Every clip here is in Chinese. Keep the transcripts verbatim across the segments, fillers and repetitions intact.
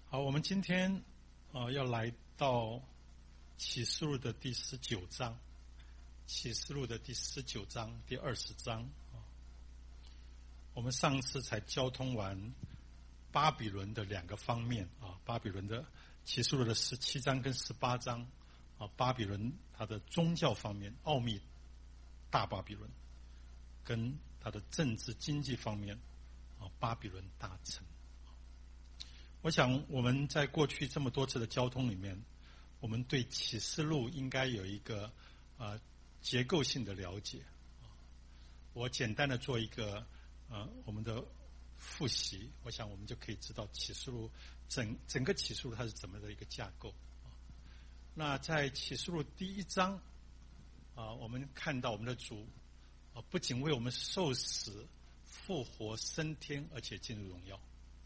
好，我们今天啊、呃、要来到启示录的第十九章，启示录的第十九章第二十章啊。我们上次才交通完巴比伦的两个方面啊，巴比伦的启示录的十七章跟十八章啊，巴比伦它的宗教方面奥秘大巴比伦，跟它的政治经济方面啊巴比伦大城。我想我们在过去这么多次的交通里面，我们对启示录应该有一个呃结构性的了解。我简单的做一个呃我们的复习，我想我们就可以知道启示录整整个启示录它是怎么的一个架构。那在启示录第一章啊，我们看到我们的主啊不仅为我们受死、复活、升天，而且进入荣耀。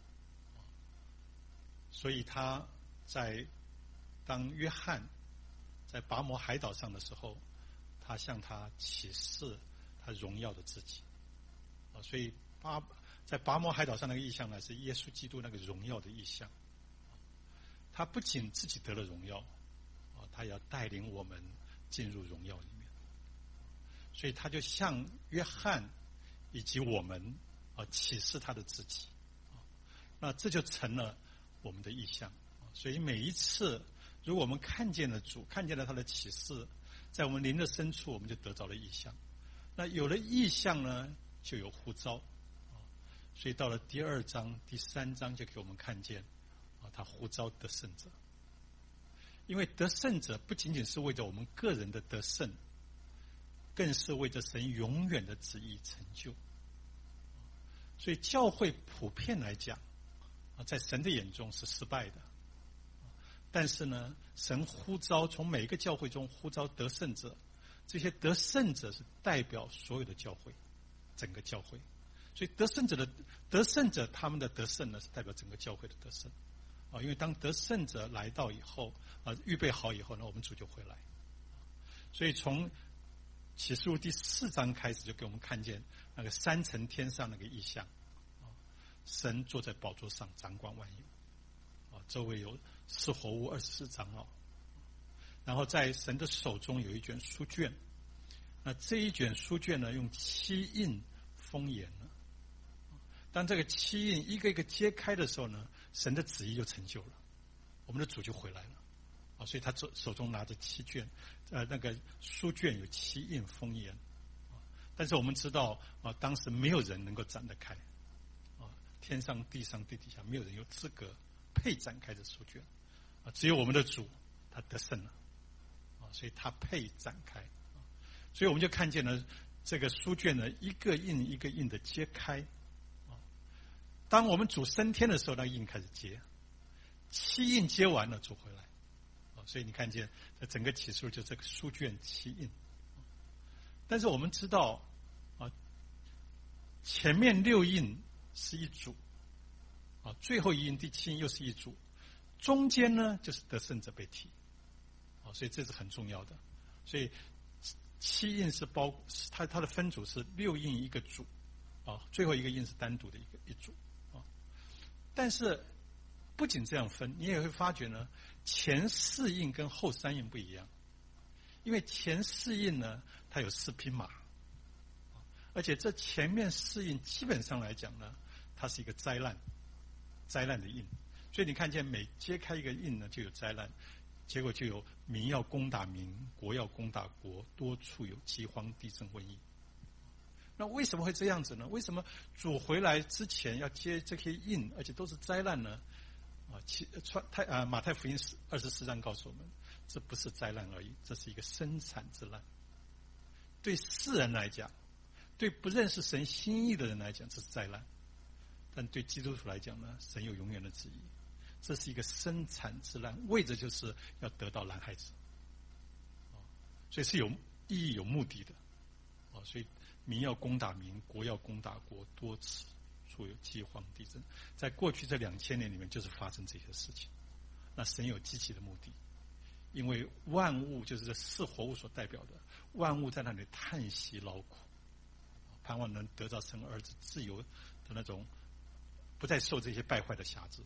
所以他在当约翰在拔摩海岛上的时候，他向他启示他荣耀的自己。啊，所以巴在拔摩海岛上那个意象呢，是耶稣基督那个荣耀的意象。他不仅自己得了荣耀，啊，他也要带领我们进入荣耀里面。所以他就向约翰以及我们啊启示他的自己。啊，那这就成了我们的意象。所以每一次如果我们看见了主，看见了他的启示，在我们灵的深处，我们就得着了意象。那有了意象呢，就有呼召。所以到了第二章第三章就给我们看见啊，他呼召得胜者。因为得胜者不仅仅是为着我们个人的得胜，更是为着神永远的旨意成就。所以教会普遍来讲啊，在神的眼中是失败的，但是呢，神呼召从每一个教会中呼召得胜者，这些得胜者是代表所有的教会，整个教会。所以得胜者的得胜者他们的得胜呢，是代表整个教会的得胜啊。因为当得胜者来到以后啊，预备好以后呢，我们主就回来。所以从启示录第四章开始，就给我们看见那个三层天上那个意象。神坐在宝座上掌管万有，啊，周围有四活物二十四长老，然后在神的手中有一卷书卷，那这一卷书卷呢，用七印封严了。当这个七印一个一个揭开的时候呢，神的旨意就成就了，我们的主就回来了，啊，所以他手手中拿着七卷，呃，那个书卷有七印封严，啊，但是我们知道啊，当时没有人能够展得开。天上地上地底下没有人有资格配展开这书卷啊，只有我们的主他得胜了啊，所以他配展开啊。所以我们就看见了这个书卷呢，一个印一个印的揭开啊。当我们主升天的时候，那印开始揭，七印揭完了，主回来啊。所以你看见这整个启示录就这个书卷七印。但是我们知道啊，前面六印是一组啊，最后一印第七印又是一组，中间呢就是得胜者被提啊，所以这是很重要的。所以七印是包它它的分组是六印一个组啊，最后一个印是单独的一个一组啊。但是不仅这样分，你也会发觉呢，前四印跟后三印不一样，因为前四印呢它有四匹马，而且这前面四印基本上来讲呢，它是一个灾难，灾难的印。所以你看见每揭开一个印呢，就有灾难，结果就有民要攻打民，国要攻打国，多处有饥荒、地震、瘟疫。那为什么会这样子呢？为什么主回来之前要揭这些印，而且都是灾难呢？啊，其传太啊马太福音二十四章告诉我们，这不是灾难而已，这是一个生产之难。对世人来讲，对不认识神心意的人来讲，这是灾难；但对基督徒来讲呢，神有永远的旨意，这是一个生产之难，为着就是要得到男孩子，所以是有意义、有目的的。所以民要攻打民，国要攻打国，多处有饥荒、地震。在过去这两千年里面，就是发生这些事情。那神有积极的目的，因为万物就是这四活物所代表的，万物在那里叹息劳苦，盼望能得到神儿子自由的那种，不再受这些败坏的辖制。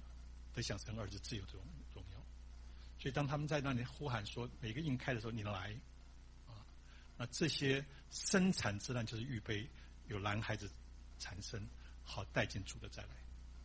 得享神儿子自由的荣荣耀。所以当他们在那里呼喊说每个印开的时候，你来啊，那这些生产之难就是预备有男孩子产生，好带进主的再来。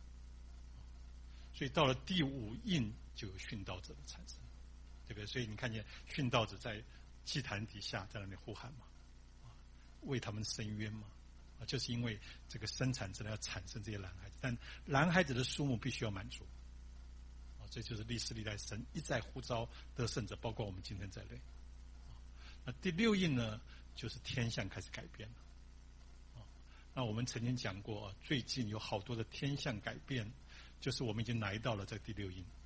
所以到了第五印就有殉道者的产生，对不对？所以你看见殉道者在祭坛底下在那里呼喊嘛，啊，为他们伸冤嘛，啊，就是因为这个生产之难要产生这些男孩子，但男孩子的数目必须要满足，啊，这就是历史历代神一再呼召得胜者，包括我们今天在内。那第六印呢，就是天象开始改变了，啊，那我们曾经讲过，啊，最近有好多的天象改变。就是我们已经来到了这第六印，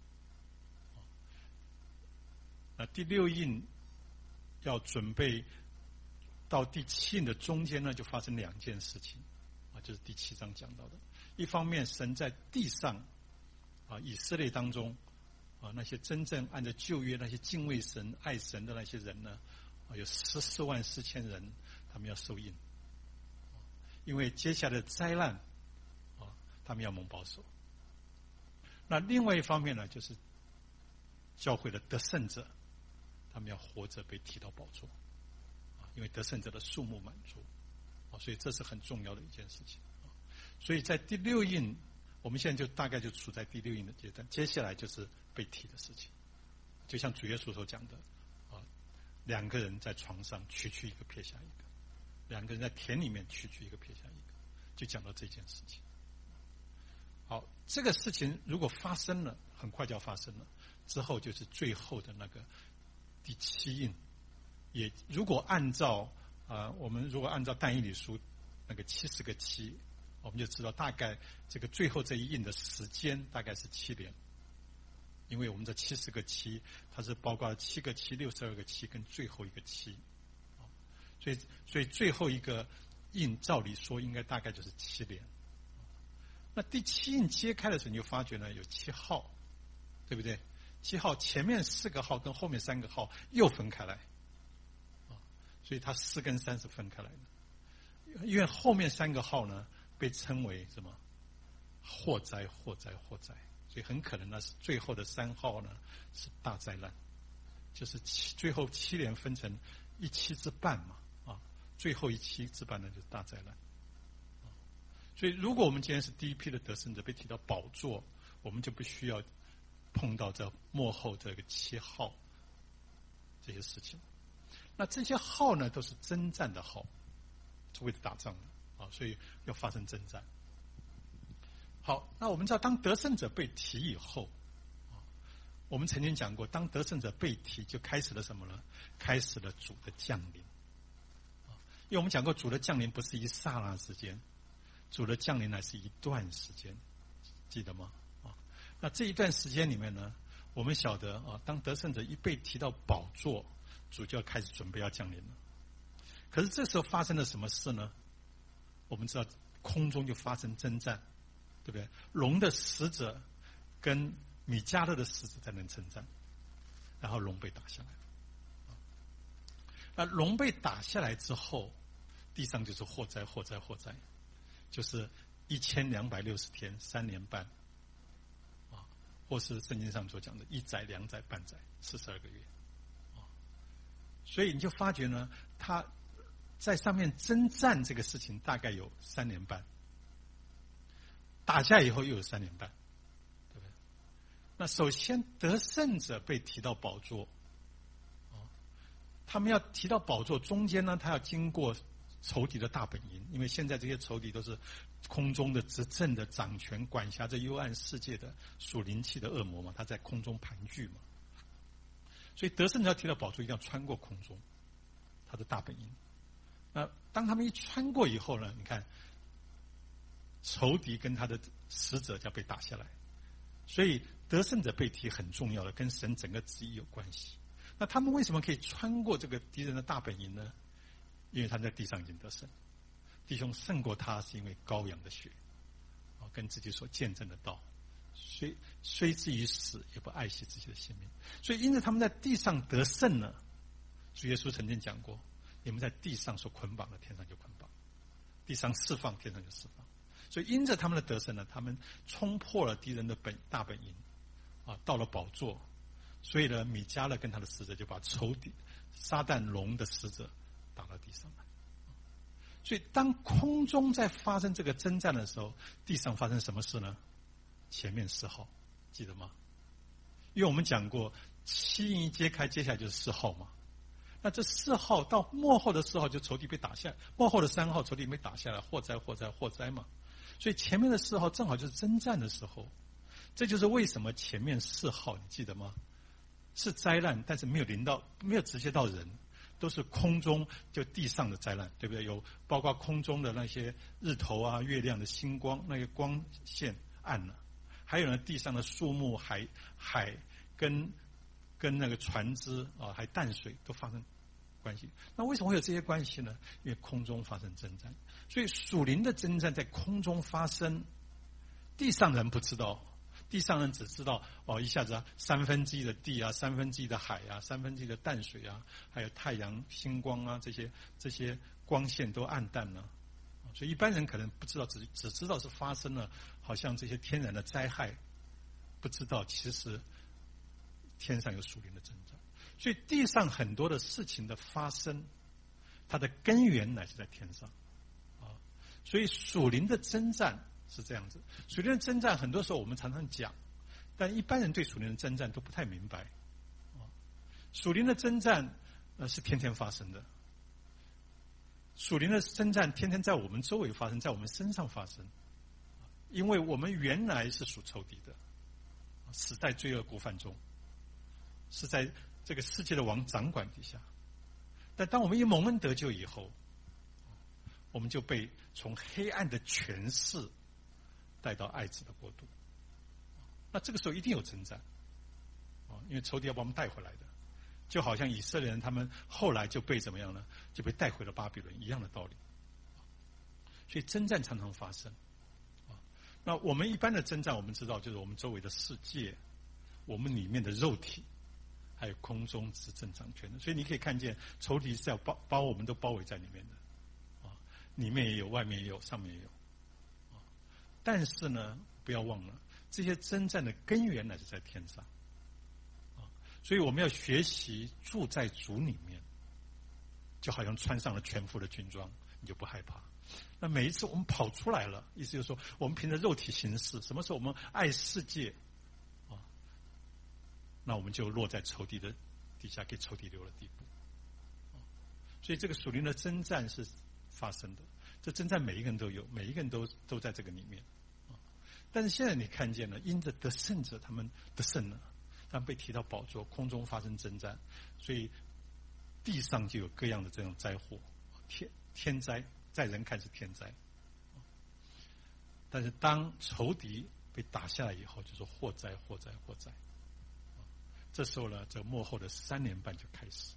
那第六印要准备到第七印的中间呢，就发生两件事情啊，就是第七章讲到的。一方面，神在地上啊，以色列当中啊，那些真正按照旧约那些敬畏神、爱神的那些人呢，啊，有十四万四千人，他们要受印，因为接下来的灾难啊，他们要蒙保守。那另外一方面呢，就是教会的得胜者，他们要活着被提到宝座，啊，因为得胜者的数目满足，啊，所以这是很重要的一件事情。啊，所以在第六印，我们现在就大概就处在第六印的阶段，接下来就是被提的事情，就像主耶稣所讲的，啊，两个人在床上取去一个撇下一个，两个人在田里面取去一个撇下一个，就讲到这件事情。好，这个事情如果发生了，很快就要发生了，之后就是最后的那个第七印，也如果按照啊、呃，我们如果按照但以理书那个七十个七，我们就知道大概这个最后这一印的时间大概是七年，因为我们这七十个七，它是包括了七个七、六十二个七跟最后一个七，所以所以最后一个印照理说应该大概就是七年。那第七印揭开的时候，你就发觉呢有七号，对不对？七号前面四个号跟后面三个号又分开来，啊，所以它四跟三是分开来的。因为后面三个号呢被称为什么？祸灾、祸灾、祸灾，所以很可能呢是最后的三号呢是大灾难，就是七最后七年分成一期之半嘛，啊，最后一期之半呢就是大灾难。所以，如果我们今天是第一批的得胜者被提到宝座，我们就不需要碰到这幕后这个七号这些事情。那这些号呢，都是征战的号，是为了打仗的啊，所以要发生征战。好，那我们知道，当得胜者被提以后，啊，我们曾经讲过，当得胜者被提，就开始了什么呢？开始了主的降临。啊，因为我们讲过，主的降临不是一刹那之间。主的降临呢是一段时间，记得吗？啊，那这一段时间里面呢，我们晓得啊，当得胜者一被提到宝座，主就要开始准备要降临了。可是这时候发生了什么事呢？我们知道空中就发生征战，对不对？龙的使者跟米迦勒的使者在那征战，然后龙被打下来了。那龙被打下来之后，地上就是祸灾、祸灾、祸灾。就是一千两百六十天，三年半，啊，或是圣经上所讲的一载、两载、半载，四十二个月，啊，所以你就发觉呢，他在上面征战这个事情大概有三年半，打下以后又有三年半，对不对？那首先得胜者被提到宝座，啊，他们要提到宝座，中间呢，他要经过仇敌的大本营，因为现在这些仇敌都是空中的执政的掌权管辖着幽暗世界的属灵气的恶魔嘛，他在空中盘踞嘛，所以得胜者要提到宝座，一定要穿过空中他的大本营。那当他们一穿过以后呢，你看仇敌跟他的使者就要被打下来，所以得胜者被提很重要的，跟神整个旨意有关系。那他们为什么可以穿过这个敌人的大本营呢？因为他在地上已经得胜，弟兄胜过他是因为羔羊的血，啊，跟自己所见证的道，虽虽至于死也不爱惜自己的性命。所以因此他们在地上得胜了。主耶稣曾经讲过，你们在地上所捆绑的，天上就捆绑；地上释放，天上就释放。所以因着他们的得胜呢，他们冲破了敌人的本大本营， 啊，到了宝座，所以呢，米迦勒跟他的使者就把仇敌撒旦龙的使者打到地上来。所以当空中在发生这个征战的时候，地上发生什么事呢？前面四号，记得吗？因为我们讲过，七印一揭开，接下来就是四号嘛。那这四号到末后的四号，就仇敌被打下来；末后的三号，仇敌没打下来，祸灾祸灾祸灾嘛。所以前面的四号正好就是征战的时候。这就是为什么前面四号你记得吗？是灾难，但是没有临到，没有直接到人，都是空中就地上的灾难，对不对？有包括空中的那些日头啊、月亮的星光，那个光线暗了，还有呢地上的树木、海海跟跟那个船只啊，还淡水都发生关系。那为什么会有这些关系呢？因为空中发生征战，所以属灵的征战在空中发生，地上人不知道。地上人只知道哦，一下子啊，三分之一的地啊，三分之一的海啊，三分之一的淡水啊，还有太阳星光啊，这些这些光线都暗淡了，所以一般人可能不知道，只只知道是发生了，好像这些天然的灾害，不知道其实天上有属灵的征战。所以地上很多的事情的发生，它的根源乃是在天上啊，所以属灵的征战是这样子。属灵的征战很多时候我们常常讲，但一般人对属灵的征战都不太明白。属灵的征战呃是天天发生的，属灵的征战天天在我们周围发生，在我们身上发生，因为我们原来是属仇敌的，死在罪恶过犯中，是在这个世界的王掌管底下。但当我们一蒙恩得救以后，我们就被从黑暗的权势带到爱子的国度。那这个时候一定有征战，因为仇敌要把我们带回来的，就好像以色列人他们后来就被怎么样呢？就被带回了巴比伦一样的道理。所以征战常常发生。那我们一般的征战，我们知道就是我们周围的世界，我们里面的肉体，还有空中执政掌权的。所以你可以看见仇敌是要包把我们都包围在里面的，啊，里面也有，外面也有，上面也有。啊，但是呢，不要忘了，这些征战的根源乃是在天上。啊，所以我们要学习住在主里面，就好像穿上了全副的军装，你就不害怕。那每一次我们跑出来了，意思就是说，我们凭着肉体行事，什么时候我们爱世界，啊，那我们就落在仇敌的底下，给仇敌留了地步。所以这个属灵的征战是发生的，这征战每一个人都有，每一个人都都在这个里面。但是现在你看见了，因着得胜者他们得胜了，他们被提到宝座，空中发生征战，所以地上就有各样的这种灾祸，天天灾。在人看是天灾，但是当仇敌被打下来以后，就是祸灾、祸灾、祸灾。这时候呢，这末后的三年半就开始。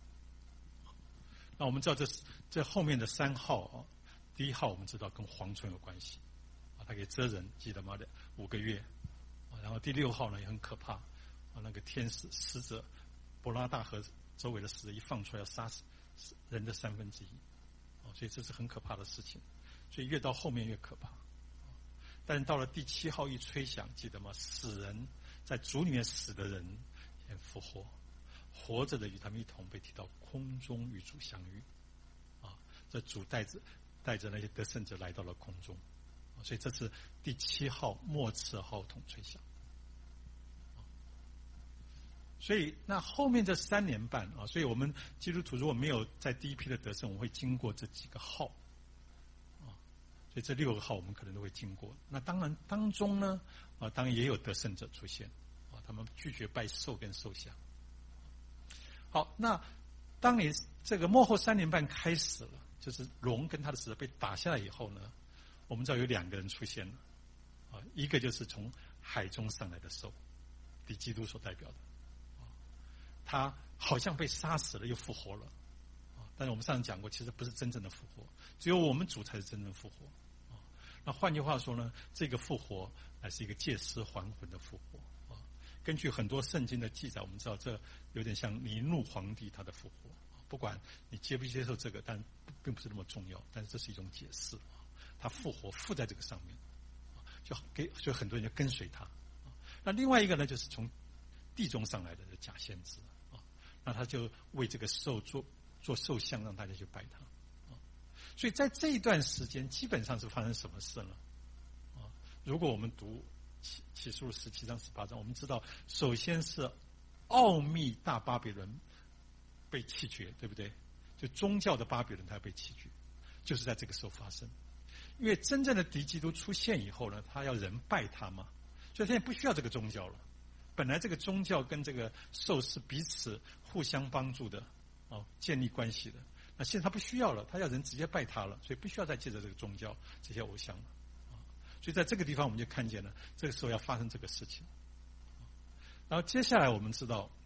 那我们知道这这后面的三号啊，第一号我们知道跟蝗虫有关系，啊，它可以蛰人，记得吗？的五个月。然后第六号呢也很可怕，啊，那个天使使者伯拉大河周围的使者一放出来，要杀死人的三分之一。所以这是很可怕的事情，所以越到后面越可怕。但是到了第七号一吹响，记得吗？死人在主里面死的人也复活，活着的与他们一同被提到空中与主相遇。啊，这主带着带着那些得胜者来到了空中，所以这是第七号末次号筒吹响。所以那后面这三年半啊，所以我们基督徒如果没有在第一批的得胜，我们会经过这几个号啊，所以这六个号我们可能都会经过。那当然当中呢啊，当然也有得胜者出现啊，他们拒绝拜兽跟兽像。好，那当你这个末后三年半开始了，就是龙跟他的使者被打下来以后呢，我们知道有两个人出现了啊，一个就是从海中上来的兽，敌基督所代表的。他好像被杀死了又复活了，但是我们上次讲过，其实不是真正的复活，只有我们主才是真正复活。那换句话说呢，这个复活乃是一个借尸还魂的复活。根据很多圣经的记载，我们知道这有点像尼禄皇帝他的复活。不管你接不接受这个，但并不是那么重要，但是这是一种解释。他复活附在这个上面，就给所以很多人就跟随他。 那另外一个呢，就是从地中上来的假先知啊，那他就为这个兽做做兽像，让大家去拜他啊。所以在这一段时间，基本上是发生什么事呢？啊，如果我们读启启示录十七章、十八章，我们知道，首先是奥秘大巴比伦被弃绝，对不对？就宗教的巴比伦它被弃绝，就是在这个时候发生。因为真正的敌基督出现以后呢，他要人拜他嘛，所以他也不需要这个宗教了。本来这个宗教跟这个兽是彼此互相帮助的，哦，建立关系的。那现在他不需要了，他要人直接拜他了，所以不需要再借着这个宗教这些偶像了。啊，所以在这个地方我们就看见了，这个时候要发生这个事情。然后接下来我们知道，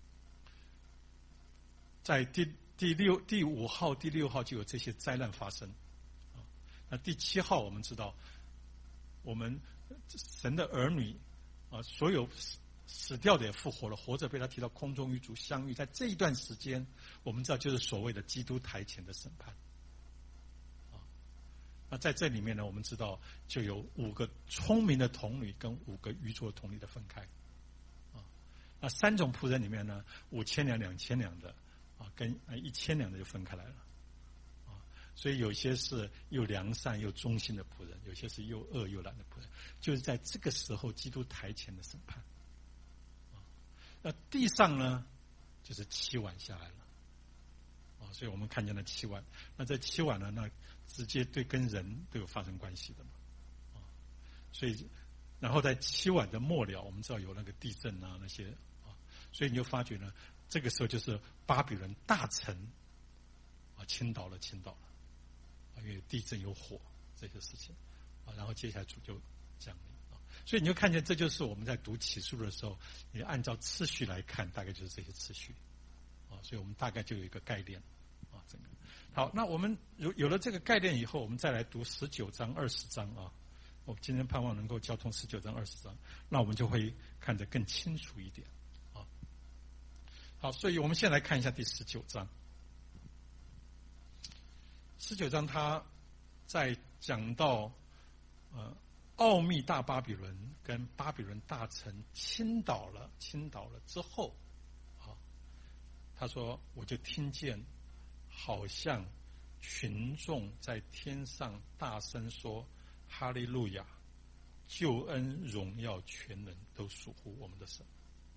在第第六、第五号、第六号就有这些灾难发生。啊，那第七号我们知道，我们神的儿女啊，所有死掉的也复活了，活着被他提到空中与主相遇。在这一段时间，我们知道就是所谓的基督台前的审判。啊，那在这里面呢，我们知道就有五个聪明的童女跟五个愚拙的童女的分开。啊，那三种仆人里面呢，五千两、两千两的啊，跟一千两的就分开来了。啊，所以有些是又良善又忠心的仆人，有些是又恶又懒的仆人，就是在这个时候基督台前的审判。那地上呢，就是七碗下来了，啊，所以我们看见了七碗。那这七碗呢，那直接对跟人都有发生关系的嘛，啊，所以，然后在七碗的末了，我们知道有那个地震啊那些啊，所以你就发觉呢，这个时候就是巴比伦大城啊倾倒了，倾倒了，啊，因为地震有火这些事情，啊，然后接下来主就降临。所以你就看见，这就是我们在读启示录的时候，你按照次序来看，大概就是这些次序，啊，所以我们大概就有一个概念，啊，整个好。那我们有有了这个概念以后，我们再来读十九章、二十章啊。我今天盼望能够交通十九章、二十章，那我们就会看得更清楚一点，啊。好，所以我们先来看一下第十九章。十九章他在讲到呃。奥秘大巴比伦跟巴比伦大城倾倒了，倾倒了之后，啊，他说我就听见，好像群众在天上大声说：“哈利路亚！救恩、荣耀、全能都属乎我们的神。”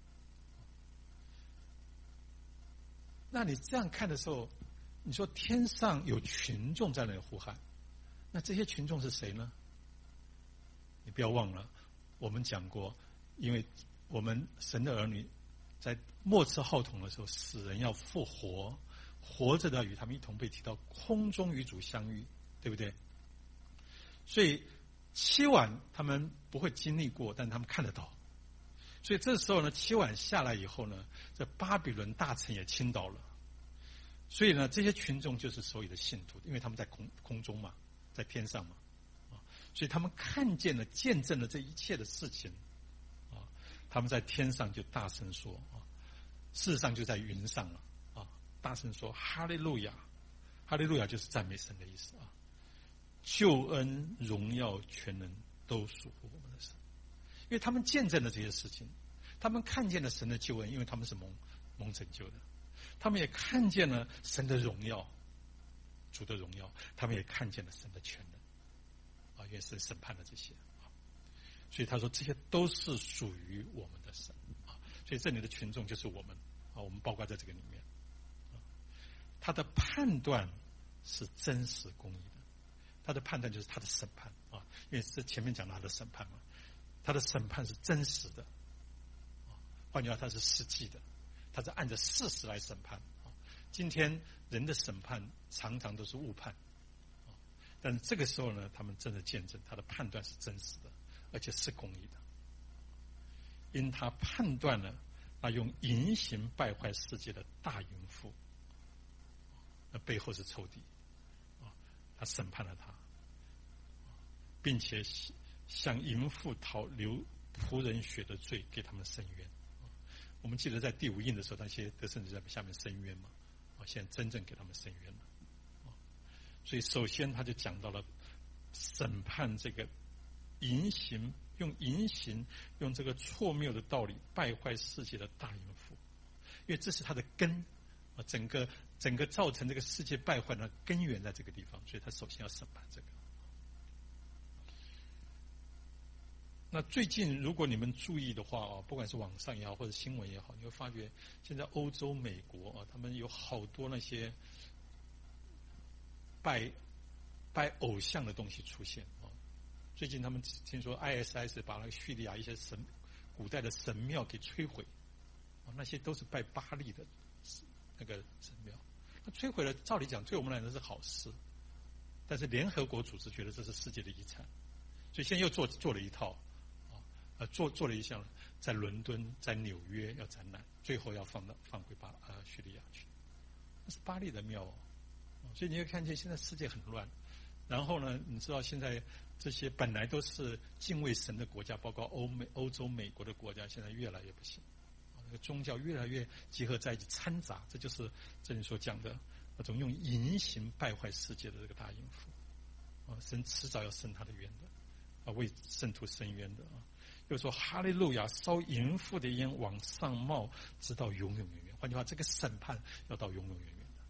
那你这样看的时候，你说天上有群众在那里呼喊，那这些群众是谁呢？你不要忘了，我们讲过，因为我们神的儿女在末次号筒的时候，死人要复活，活着的与他们一同被提到空中与主相遇，对不对？所以七碗他们不会经历过，但他们看得到。所以这时候呢，七碗下来以后呢，这巴比伦大城也倾倒了。所以呢，这些群众就是所有的信徒，因为他们在空空中嘛，在天上嘛。所以他们看见了、见证了这一切的事情，啊，他们在天上就大声说啊，事实上就在云上了啊，大声说哈利路亚，哈利路亚就是赞美神的意思啊，救恩、荣耀、全能都属乎我们的神，因为他们见证了这些事情，他们看见了神的救恩，因为他们是蒙蒙拯救的，他们也看见了神的荣耀，主的荣耀，他们也看见了神的全能。啊，因为神审判了这些，所以他说这些都是属于我们的神啊，所以这里的群众就是我们啊，我们包括在这个里面啊，他的判断是真实公义的，他的判断就是他的审判啊，因为是前面讲到他的审判嘛，他的审判是真实的啊，换句话，他是实际的，他是按照事实来审判啊。今天人的审判常常都是误判。但是这个时候呢，他们真的见证他的判断是真实的，而且是公义的。因他判断了那用淫行败坏世界的大淫妇，那背后是仇敌啊，他审判了他，并且向淫妇讨流仆人血的罪，给他们伸冤。我们记得在第五印的时候，那些得胜者在下面伸冤嘛，啊，现在真正给他们伸冤了。所以首先他就讲到了审判这个淫行，用淫行，用这个错谬的道理败坏世界的大淫妇，因为这是他的根啊，整个整个造成这个世界败坏的根源在这个地方，所以他首先要审判这个。那最近如果你们注意的话啊，不管是网上也好或者新闻也好，你会发觉现在欧洲、美国啊，他们有好多那些拜拜偶像的东西出现啊。最近他们听说 I S I S 把那个叙利亚一些神古代的神庙给摧毁啊，那些都是拜巴力的那个神庙。那摧毁了，照理讲对我们来说是好事，但是联合国组织觉得这是世界的遗产，所以现在又做做了一套。呃，做做了一项，在伦敦、在纽约要展览，最后要放到放回巴呃叙利亚去，那是巴力的庙哦，所以你会看见现在世界很乱。然后呢，你知道现在这些本来都是敬畏神的国家，包括欧美、欧洲、美国的国家，现在越来越不行，那个宗教越来越结合在一起掺杂，这就是这里所讲的那种用淫行败坏世界的这个大淫妇啊，神迟早要伸他的冤的啊，为圣徒伸冤的啊。又说哈利路亚，烧淫妇的烟往上冒，直到永永远远。换句话，这个审判要到永永远远的。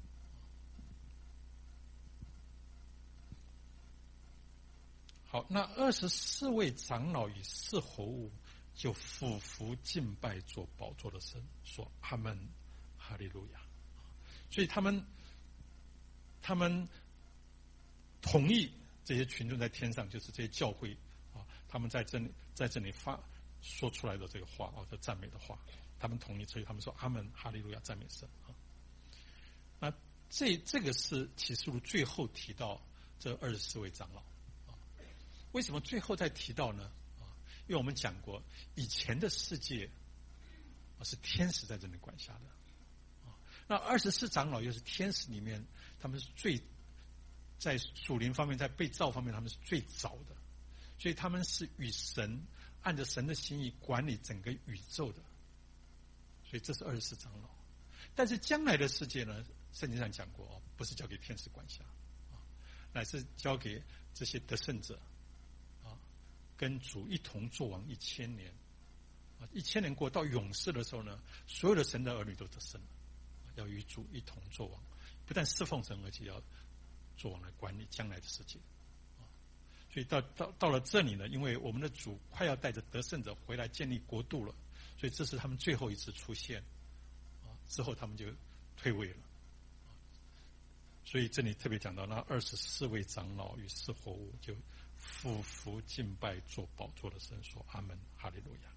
好，那二十四位长老与四活物就俯伏敬拜做宝座的神，说阿们，哈利路亚。所以他们他们同意这些群众在天上，就是这些教会啊，他们在这里在这里发说出来的这个话啊，这赞美的话，他们同意，所以他们说阿们，哈利路亚，赞美神啊。那这这个是启示录最后提到这二十四位长老啊，为什么最后再提到呢？啊，因为我们讲过，以前的世界啊是天使在这里管辖的啊，那二十四长老又是天使里面，他们是最在属灵方面，在被造方面，他们是最早的。所以他们是与神按着神的心意管理整个宇宙的，所以这是二十四长老。但是将来的世界呢，圣经上讲过哦，不是交给天使管辖啊，乃是交给这些得胜者啊，跟主一同作王一千年啊，一千年过到永世的时候呢，所有的神的儿女都得胜了，要与主一同作王，不但侍奉神，而且要作王来管理将来的世界。所以到到到了这里呢，因为我们的主快要带着得胜者回来建立国度了，所以这是他们最后一次出现啊，之后他们就退位了。所以这里特别讲到那二十四位长老与四活物就俯伏敬拜做宝座的神，说阿们，哈利路亚。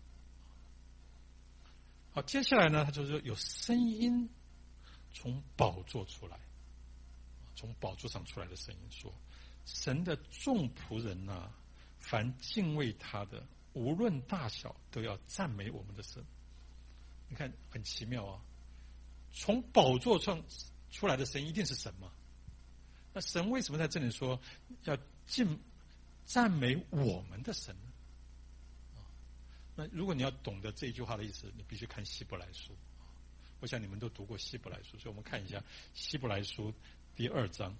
好，接下来呢，他就说有声音从宝座出来，从宝座上出来的声音说，神的众仆人啊，凡敬畏他的，无论大小，都要赞美我们的神。你看很奇妙啊，从宝座上出来的神一定是神嘛？那神为什么在这里说要敬赞美我们的神呢？那如果你要懂得这一句话的意思，你必须看希伯来书。我想你们都读过希伯来书，所以我们看一下希伯来书第二章。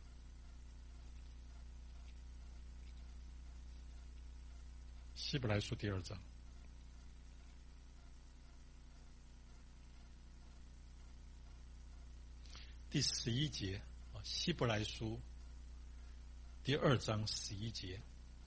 希伯来书第二章第十一节啊，希伯来书第二章十一节，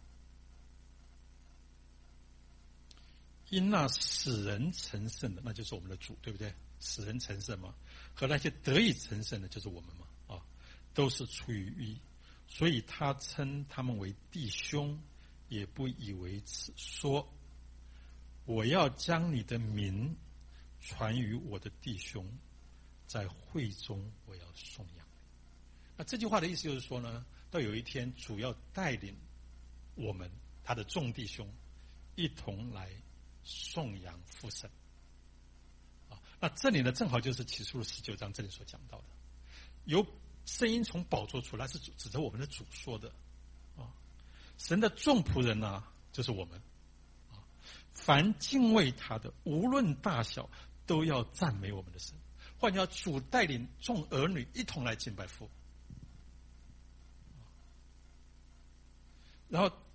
因那使人成圣的，那就是我们的主，对不对？使人成圣嘛，和那些得以成圣的，就是我们嘛，啊，都是出于义，所以他称他们为弟兄，也不以为耻，说我要将你的名传于我的弟兄，在会中我要颂扬。那这句话的意思就是说呢，到有一天主要带领我们他的众弟兄一同来颂扬父神啊。那这里呢，正好就是启示录十九章这里所讲到的，有声音从宝座出来，是指着我们的主说的啊。神的众仆人啊，就是我们啊，凡敬畏他的，无论大小，都要赞美我们的神。换句话，主带领众儿女一同来敬拜父。然后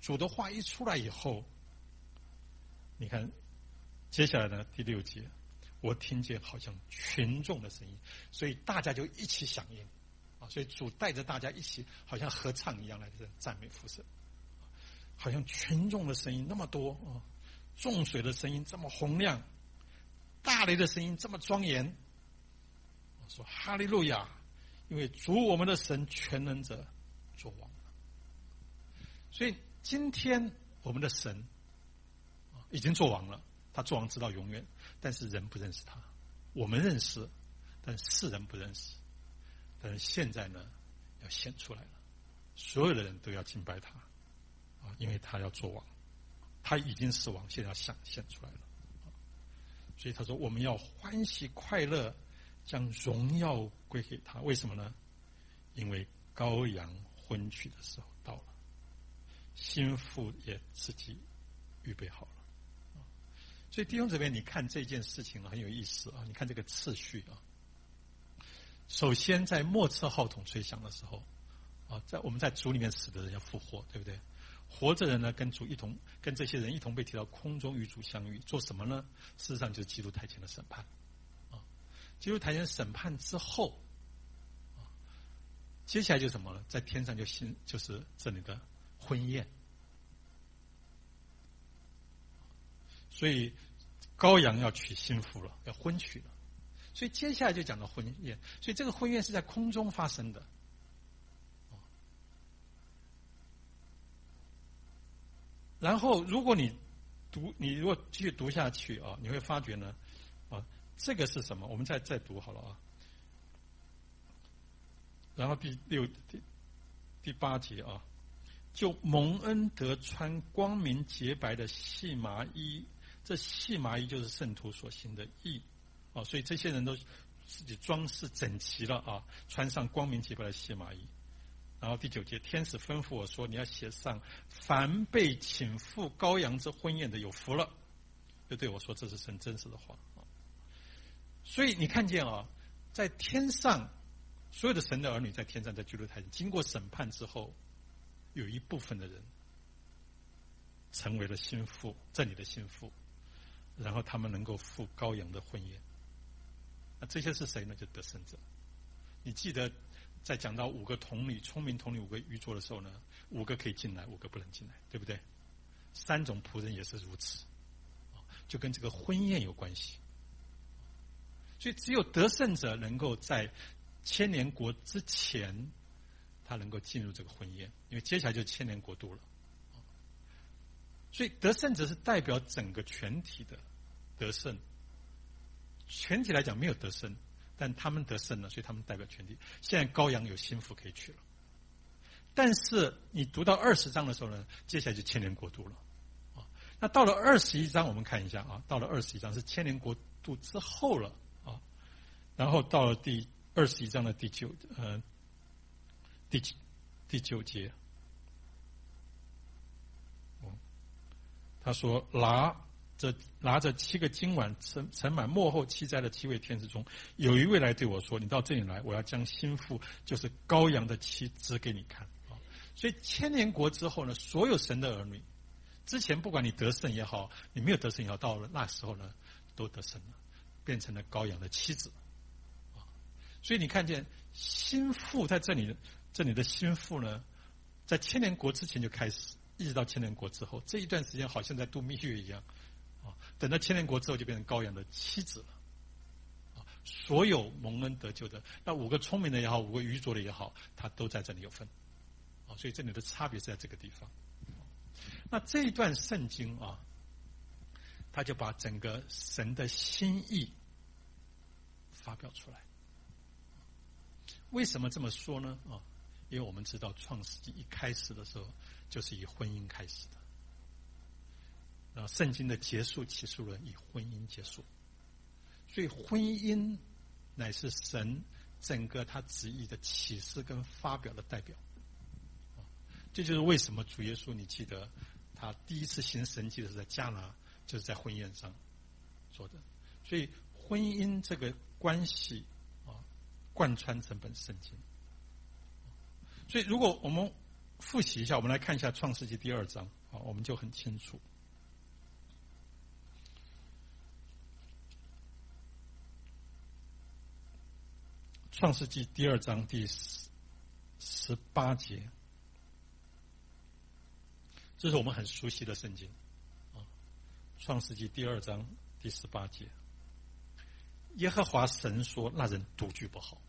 主的话一出来以后，你看接下来呢第六节，我听见好像群众的声音，所以大家就一起响应啊，所以主带着大家一起好像合唱一样来赞美父神，好像群众的声音那么多啊，众水的声音这么洪亮，大雷的声音这么庄严，说哈利路亚，因为主我们的神全能者作王了。所以今天我们的神已经作王了，他作王直到永远，但是人不认识他，我们认识，但世人不认识。但是现在呢要显出来了，所有的人都要敬拜他啊，因为他要作王，他已经是王，现在要显现出来了。所以他说我们要欢喜快乐，将荣耀归给他。为什么呢？因为羔羊婚娶的时候到了，新妇也自己预备好了。所以弟兄姊妹，你看这件事情很有意思啊！你看这个次序啊。首先在末次号筒吹响的时候啊，在我们在主里面死的人要复活，对不对？活着人呢，跟主一同，跟这些人一同被提到空中与主相遇，做什么呢？事实上就是基督台前的审判啊。基督台前审判之后啊，接下来就什么了？在天上就新就是这里的婚宴。所以羔羊要娶新妇了，要婚娶了，所以接下来就讲到婚宴。所以这个婚宴是在空中发生的。然后如果你读，你如果继续读下去啊，你会发觉呢，啊，这个是什么？我们再再读好了啊。然后第六第第八节啊，就蒙恩得穿光明洁白的细麻衣。这细麻衣就是圣徒所行的义啊，所以这些人都自己装饰整齐了啊，穿上光明洁白的细麻衣。然后第九节，天使吩咐我说，你要写上凡被请赴羔羊之婚宴的有福了，就对我说这是神真实的话啊。所以你看见啊，在天上所有的神的儿女在天上在基督台经过审判之后，有一部分的人成为了新妇，这里的新妇，然后他们能够赴羔羊的婚宴。那这些是谁呢？就得胜者。你记得在讲到五个童女，聪明童女五个愚拙的时候呢，五个可以进来，五个不能进来，对不对？三种仆人也是如此，就跟这个婚宴有关系。所以只有得胜者能够在千年国之前，他能够进入这个婚宴，因为接下来就是千年国度了。所以得胜者是代表整个全体的得胜，全体来讲没有得胜，但他们得胜了，所以他们代表全体。现在羔羊有新妇可以娶了，但是你读到二十章的时候呢，接下来就千年国度了啊。那到了二十一章，我们看一下啊，到了二十一章是千年国度之后了啊。然后到了第二十一章的第九呃第第九节。他说拿着拿着七个金碗盛盛满末后七灾的七位天使中，有一位来对我说，你到这里来，我要将新妇就是羔羊的妻指给你看。所以千年国之后呢，所有神的儿女之前不管你得胜也好，你没有得胜也好，到了那时候呢都得胜了，变成了羔羊的妻子。所以你看见新妇在这里，这里的新妇呢，在千年国之前就开始，一直到千年国之后，这一段时间好像在度蜜月一样啊。等到千年国之后，就变成羔羊的妻子了啊。所有蒙恩得救的，那五个聪明的也好，五个愚拙的也好，他都在这里有份啊。所以这里的差别是在这个地方。那这一段圣经啊，他就把整个神的心意发表出来。为什么这么说呢？啊，因为我们知道创世纪一开始的时候就是以婚姻开始的，然后圣经的结束启示论以婚姻结束，所以婚姻乃是神整个他旨意的启示跟发表的代表。这就是为什么主耶稣你记得他第一次行神迹的是在迦拿，就是在婚宴上做的。所以婚姻这个关系啊，贯穿整本圣经。所以如果我们复习一下，我们来看一下创世纪第二章啊，我们就很清楚。创世纪第二章第十十八节，这是我们很熟悉的圣经啊。创世纪第二章第十八节，耶和华神说：“那人独居不好。”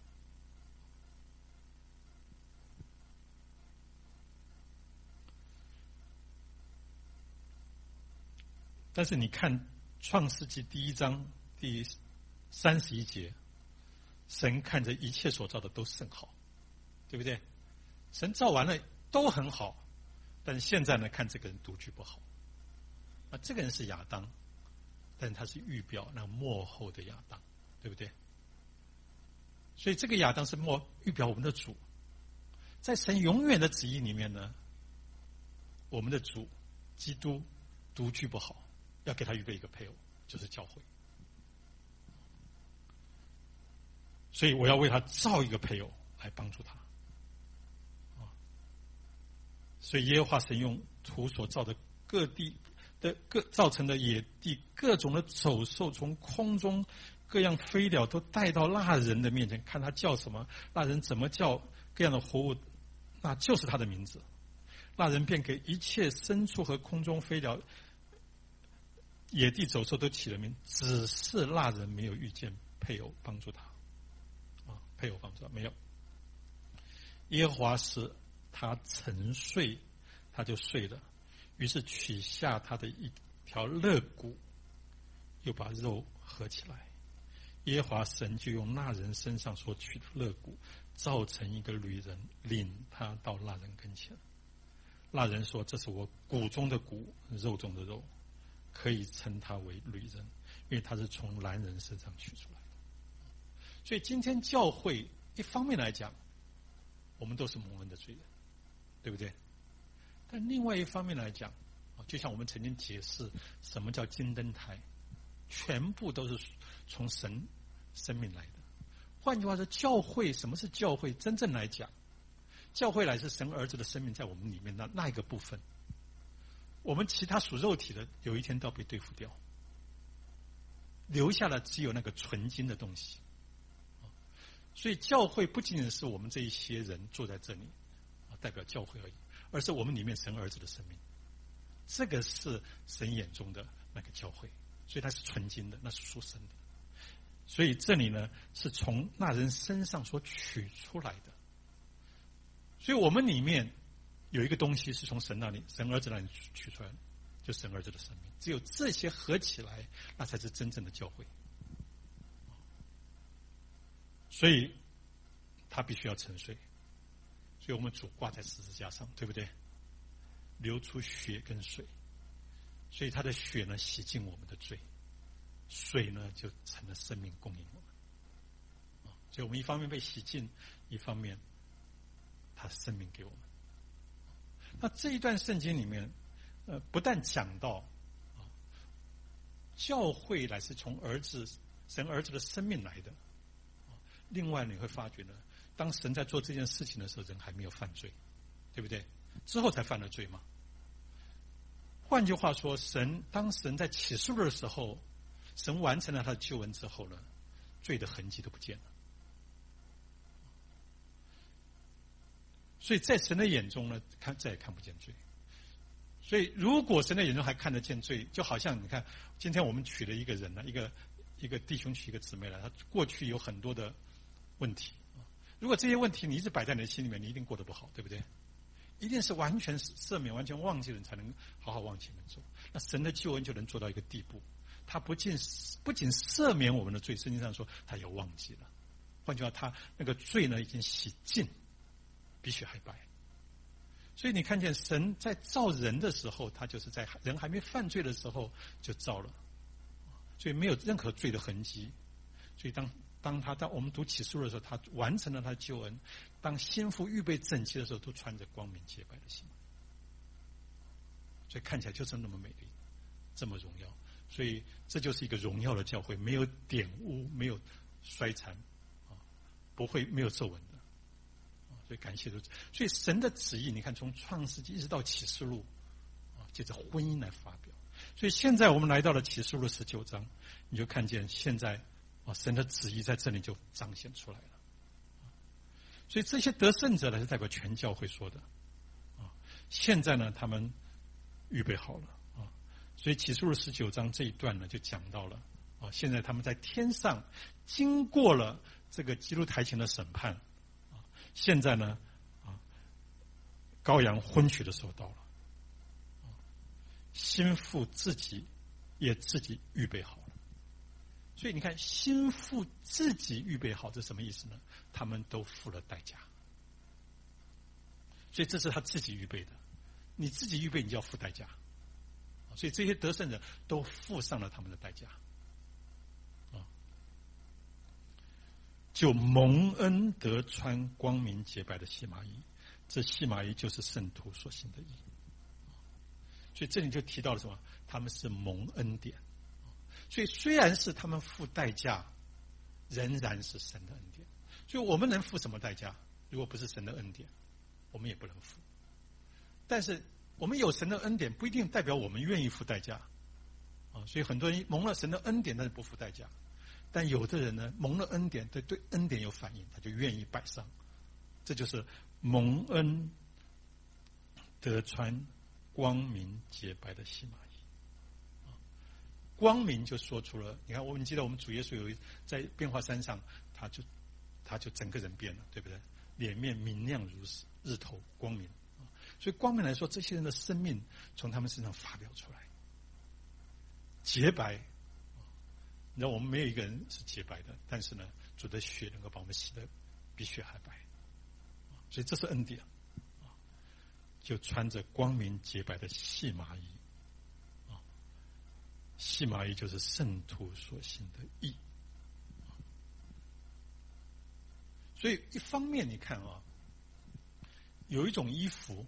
但是你看创世纪第一章第三十一节，神看着一切所造的都甚好，对不对？神造完了都很好，但是现在呢，看这个人独居不好。啊，这个人是亚当，但他是预表那末后的亚当，对不对？所以这个亚当是末预表我们的主，在神永远的旨意里面呢，我们的主基督独居不好，要给他预备一个配偶，就是教会。所以我要为他造一个配偶来帮助他。啊，所以耶和华神用土所造的各地的各造成的野地各种的走兽，从空中各样飞鸟都带到那人的面前，看他叫什么，那人怎么叫各样的活物，那就是他的名字。那人便给一切牲畜和空中飞鸟、野地走兽都起了名，只是那人没有遇见配偶帮助他。啊，配偶帮助他没有。耶和华使他沉睡，他就睡了，于是取下他的一条肋骨，又把肉合起来。耶和华神就用那人身上所取的肋骨造成一个女人，领他到那人跟前。那人说：“这是我骨中的骨，肉中的肉，可以称他为女人，因为他是从男人身上取出来的。”所以今天教会一方面来讲，我们都是蒙恩的罪人，对不对？但另外一方面来讲，就像我们曾经解释什么叫金灯台，全部都是从神生命来的。换句话说，教会，什么是教会？真正来讲，教会乃是神儿子的生命在我们里面的那一个部分。我们其他属肉体的，有一天都要被对付掉，留下了只有那个纯金的东西。所以教会不仅仅是我们这一些人坐在这里代表教会而已，而是我们里面神儿子的生命，这个是神眼中的那个教会，所以它是纯金的，那是属神的。所以这里呢，是从那人身上所取出来的。所以我们里面有一个东西是从神那里、神儿子那里取出来的，就神儿子的生命。只有这些合起来，那才是真正的教会。所以他必须要沉睡，所以我们主挂在十字架上，对不对？流出血跟水，所以他的血呢洗净我们的罪，水呢就成了生命供应我们。所以我们一方面被洗净，一方面他生命给我们。那这一段圣经里面，呃，不但讲到啊，教会乃是从儿子神儿子的生命来的。另外你会发觉呢，当神在做这件事情的时候，人还没有犯罪，对不对？之后才犯了罪嘛。换句话说，神当神在启示录的时候，神完成了他的救恩之后呢，罪的痕迹都不见了。所以在神的眼中呢，看再也看不见罪。所以如果神的眼中还看得见罪，就好像你看，今天我们娶了一个人呢，一个一个弟兄娶一个姊妹来，他过去有很多的问题，如果这些问题你一直摆在你的心里面，你一定过得不好，对不对？一定是完全赦免、完全忘记了，你才能好好往前面走。那神的救恩就能做到一个地步，他不仅不仅赦免我们的罪，圣经上说他也忘记了。换句话，他那个罪呢已经洗净，比雪还白。所以你看见神在造人的时候，他就是在人还没犯罪的时候就造了，所以没有任何罪的痕迹。所以当当他当我们读启示录的时候，他完成了他的救恩。当心腹预备整齐的时候，都穿着光明洁白的心，所以看起来就是那么美丽，这么荣耀。所以这就是一个荣耀的教会，没有玷污，没有衰残，啊，不会没有皱纹的。 所以感谢主。所以神的旨意，你看从创世纪一直到启示录，啊，借着婚姻来发表。所以现在我们来到了启示录十九章，你就看见现在啊，神的旨意在这里就彰显出来了。所以这些得胜者呢，是代表全教会说的啊。现在呢，他们预备好了啊。所以启示录十九章这一段呢，就讲到了啊，现在他们在天上经过了这个基督台前的审判啊，现在呢啊，羔羊婚娶的时候到了，啊，心腹自己也自己预备好了。所以你看，心腹自己预备好，这什么意思呢？他们都付了代价。所以这是他自己预备的，你自己预备，你就要付代价。所以这些得胜者都付上了他们的代价，啊，就蒙恩得穿光明洁白的细麻衣，这细麻衣就是圣徒所行的义。所以这里就提到了什么？他们是蒙恩典。所以虽然是他们付代价，仍然是神的恩典。所以我们能付什么代价？如果不是神的恩典，我们也不能付。但是我们有神的恩典，不一定代表我们愿意付代价啊。所以很多人蒙了神的恩典，但是不付代价。但有的人呢，蒙了恩典，对对恩典有反应，他就愿意摆上。这就是蒙恩得穿光明洁白的细麻衣。光明就说出了，你看，我们记得我们主耶稣有一在变化山上，他就他就整个人变了，对不对？脸面明亮如日头，光明。所以光明来说，这些人的生命从他们身上发表出来，洁白。你知道我们没有一个人是洁白的，但是呢，主的血能够把我们洗得比血还白，所以这是恩典。就穿着光明洁白的细麻衣。细麻衣就是圣徒所行的义。所以一方面你看啊，有一种衣服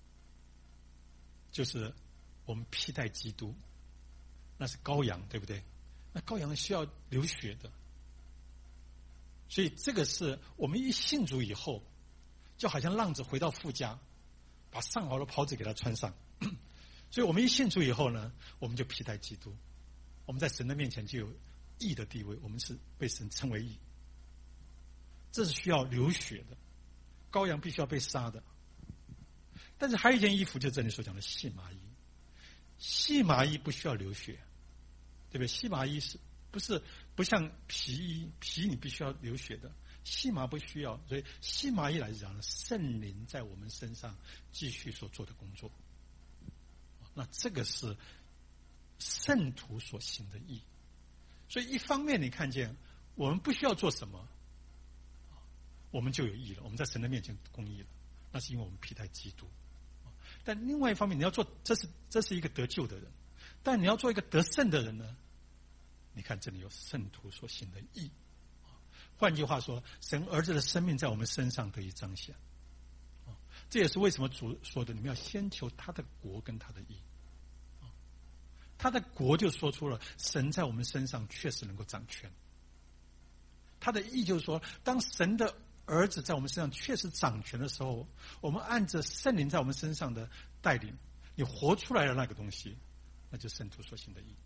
就是我们披戴基督，那是羔羊，对不对？那羔羊需要流血的，所以这个是我们一信主以后，就好像浪子回到父家，把上好的袍子给他穿上。所以我们一信主以后呢，我们就披戴基督，我们在神的面前就有义的地位，我们是被神称为义。这是需要流血的，羔羊必须要被杀的。但是还有一件衣服，就是这里所讲的细麻衣。细麻衣不需要流血，对不对？细麻衣是不是不像皮衣？皮你必须要流血的，细麻不需要。所以细麻衣来讲呢，圣灵在我们身上继续所做的工作。那这个是圣徒所行的义。所以一方面你看见我们不需要做什么，我们就有义了，我们在神的面前公义了，那是因为我们披戴基督。但另外一方面，你要做，这是这是一个得救的人，但你要做一个得胜的人呢？你看这里有圣徒所行的义。换句话说，神儿子的生命在我们身上得以彰显。这也是为什么主说的，你们要先求他的国跟他的义。他的国就说出了神在我们身上确实能够掌权。他的义就是说，当神的儿子在我们身上确实掌权的时候，我们按着圣灵在我们身上的带领，你活出来的那个东西，那就是圣徒所行的义。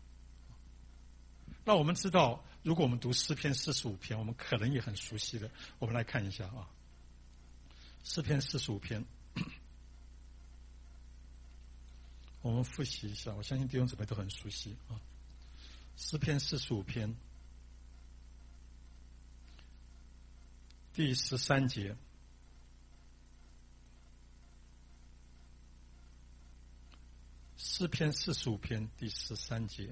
那我们知道，如果我们读诗篇四十五篇，我们可能也很熟悉的，我们来看一下啊。诗篇四十五篇，我们复习一下，我相信弟兄姊妹都很熟悉啊。诗篇四十五篇第十三节，诗篇四十五篇第十三节，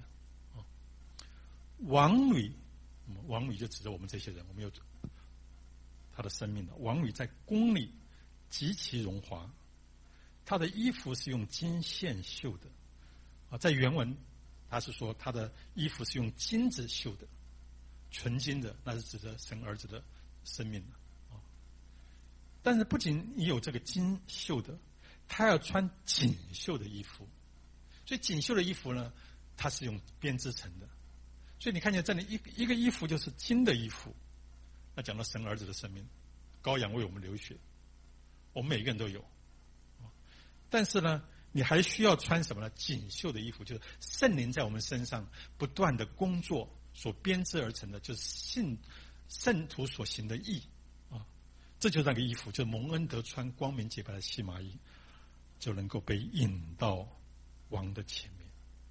王女，王女就指着我们这些人，我们有他的生命的。王女在宫里极其荣华，她的衣服是用金线绣的啊，在原文他是说他的衣服是用金子绣的，纯金的，那是指着神儿子的生命的啊。但是不仅你有这个金绣的，他要穿锦绣的衣服，所以锦绣的衣服呢，它是用编织成的。所以你看见这里一一个衣服就是金的衣服，那讲到神儿子的生命，羔羊为我们流血， 我们每个人都有。但是呢，你还需要穿什么呢？锦绣的衣服，就是圣灵在我们身上不断的工作所编织而成的，就是信圣徒所行的义啊，这就是那个衣服，就是蒙恩得穿光明洁白的细麻衣，就能够被引到王的前面。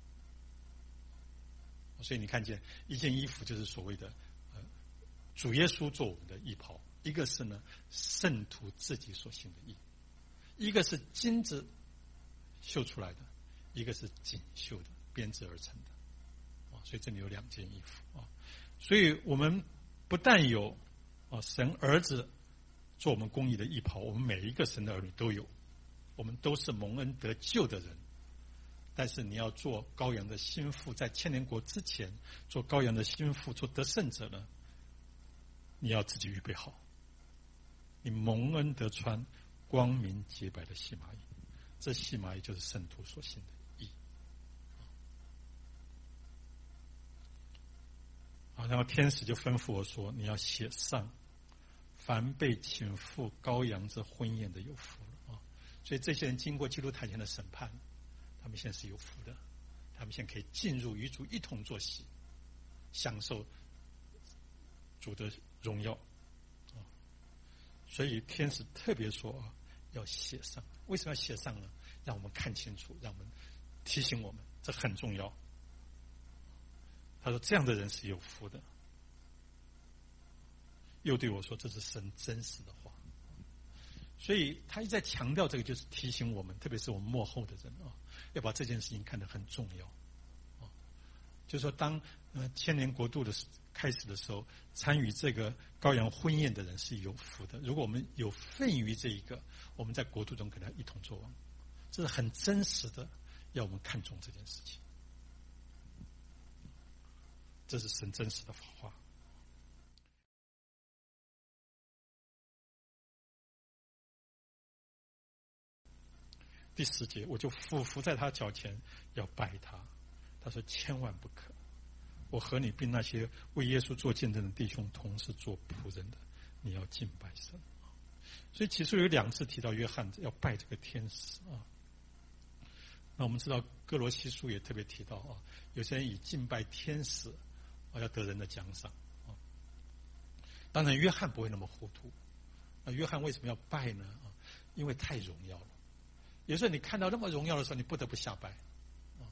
所以你看见一件衣服就是所谓的呃主耶稣做我们的衣袍，一个是呢圣徒自己所行的义，一个是金子绣出来的，一个是锦绣的编织而成的啊，所以这里有两件衣服啊。所以我们不但有啊神儿子做我们公义的衣袍，我们每一个神的儿女都有，我们都是蒙恩得救的人。但是你要做羔羊的心腹，在千年国之前做羔羊的心腹，做得胜者呢，你要自己预备好。你蒙恩得穿光明洁白的细麻衣，这细麻衣就是圣徒所行的义。好，然后天使就吩咐我说：“你要写上，凡被请赴羔羊之婚宴的有福了啊！”所以这些人经过基督台前的审判，他们现在是有福的，他们现在可以进入与主一同坐席，享受主的荣耀啊！所以天使特别说啊，要写上。为什么要写上呢？让我们看清楚，让我们提醒我们，这很重要。他说这样的人是有福的。又对我说这是神真实的话。所以他一再强调这个，就是提醒我们，特别是我们末后的人啊，要把这件事情看得很重要啊。就是说当呃千年国度的开始的时候，参与这个羔羊婚宴的人是有福的。如果我们有份于这一个，我们在国度中跟他一同作王，这是很真实的，要我们看重这件事情。这是神真实的话。第十节，我就俯伏在他脚前要拜他。他说千万不可，我和你并那些为耶稣做见证的弟兄同是做仆人的，你要敬拜神。所以起初有两次提到约翰要拜这个天使啊。那我们知道哥罗西书也特别提到啊，有些人以敬拜天使啊要得人的奖赏啊。当然约翰不会那么糊涂，那约翰为什么要拜呢？啊，因为太荣耀了。有时候你看到那么荣耀的时候，你不得不下拜啊。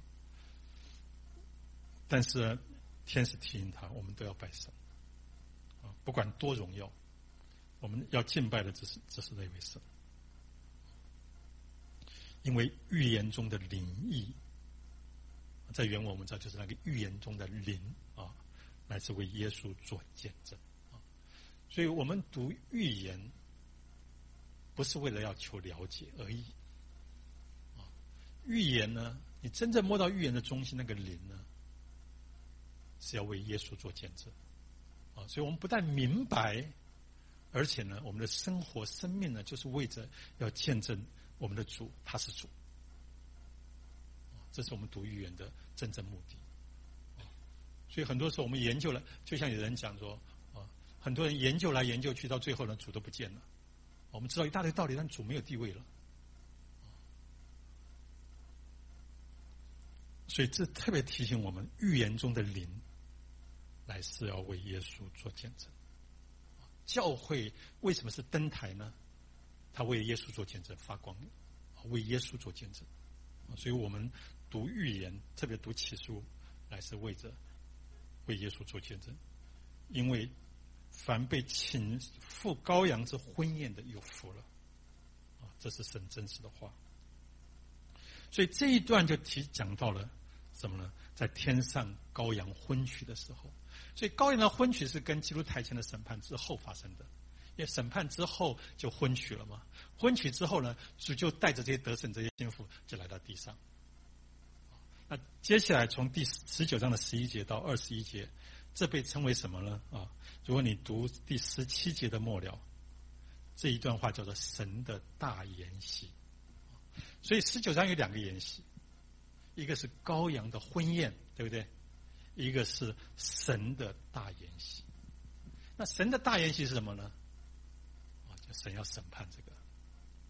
但是天使提醒他，我们都要拜神啊，不管多荣耀，我们要敬拜的只是只是那位神。因为预言中的灵意，在原文我们知道就是那个预言中的灵啊，乃是为耶稣做见证啊。所以我们读预言，不是为了要求了解而已。预言呢，你真正摸到预言的中心那个灵呢，是要为耶稣做见证啊！所以我们不但明白，而且呢，我们的生活生命呢，就是为着要见证我们的主，他是主。这是我们读预言的真正目的。所以很多时候我们研究了，就像有人讲说啊，很多人研究来研究去，到最后呢，主都不见了。我们知道一大堆道理，但主没有地位了。所以这特别提醒我们，预言中的灵乃是要为耶稣做见证。教会为什么是灯台呢？他为耶稣做见证，发光，为耶稣做见证。所以我们读预言，特别读启示录，乃是为着为耶稣做见证。因为凡被请赴羔羊之婚宴的有福了啊！这是神真实的话。所以这一段就提讲到了什么呢？在天上羔羊婚娶的时候，所以羔羊的婚娶是跟基督台前的审判之后发生的，因为审判之后就婚娶了嘛。婚娶之后呢，主就带着这些得胜这些心腹就来到地上。那接下来从第十九章的十一节到二十一节，这被称为什么呢？啊，如果你读第十七节的末了，这一段话叫做神的大筵席。所以十九章有两个筵席，一个是羔羊的婚宴，对不对？一个是神的大筵席。那神的大筵席是什么呢？啊，就神要审判这个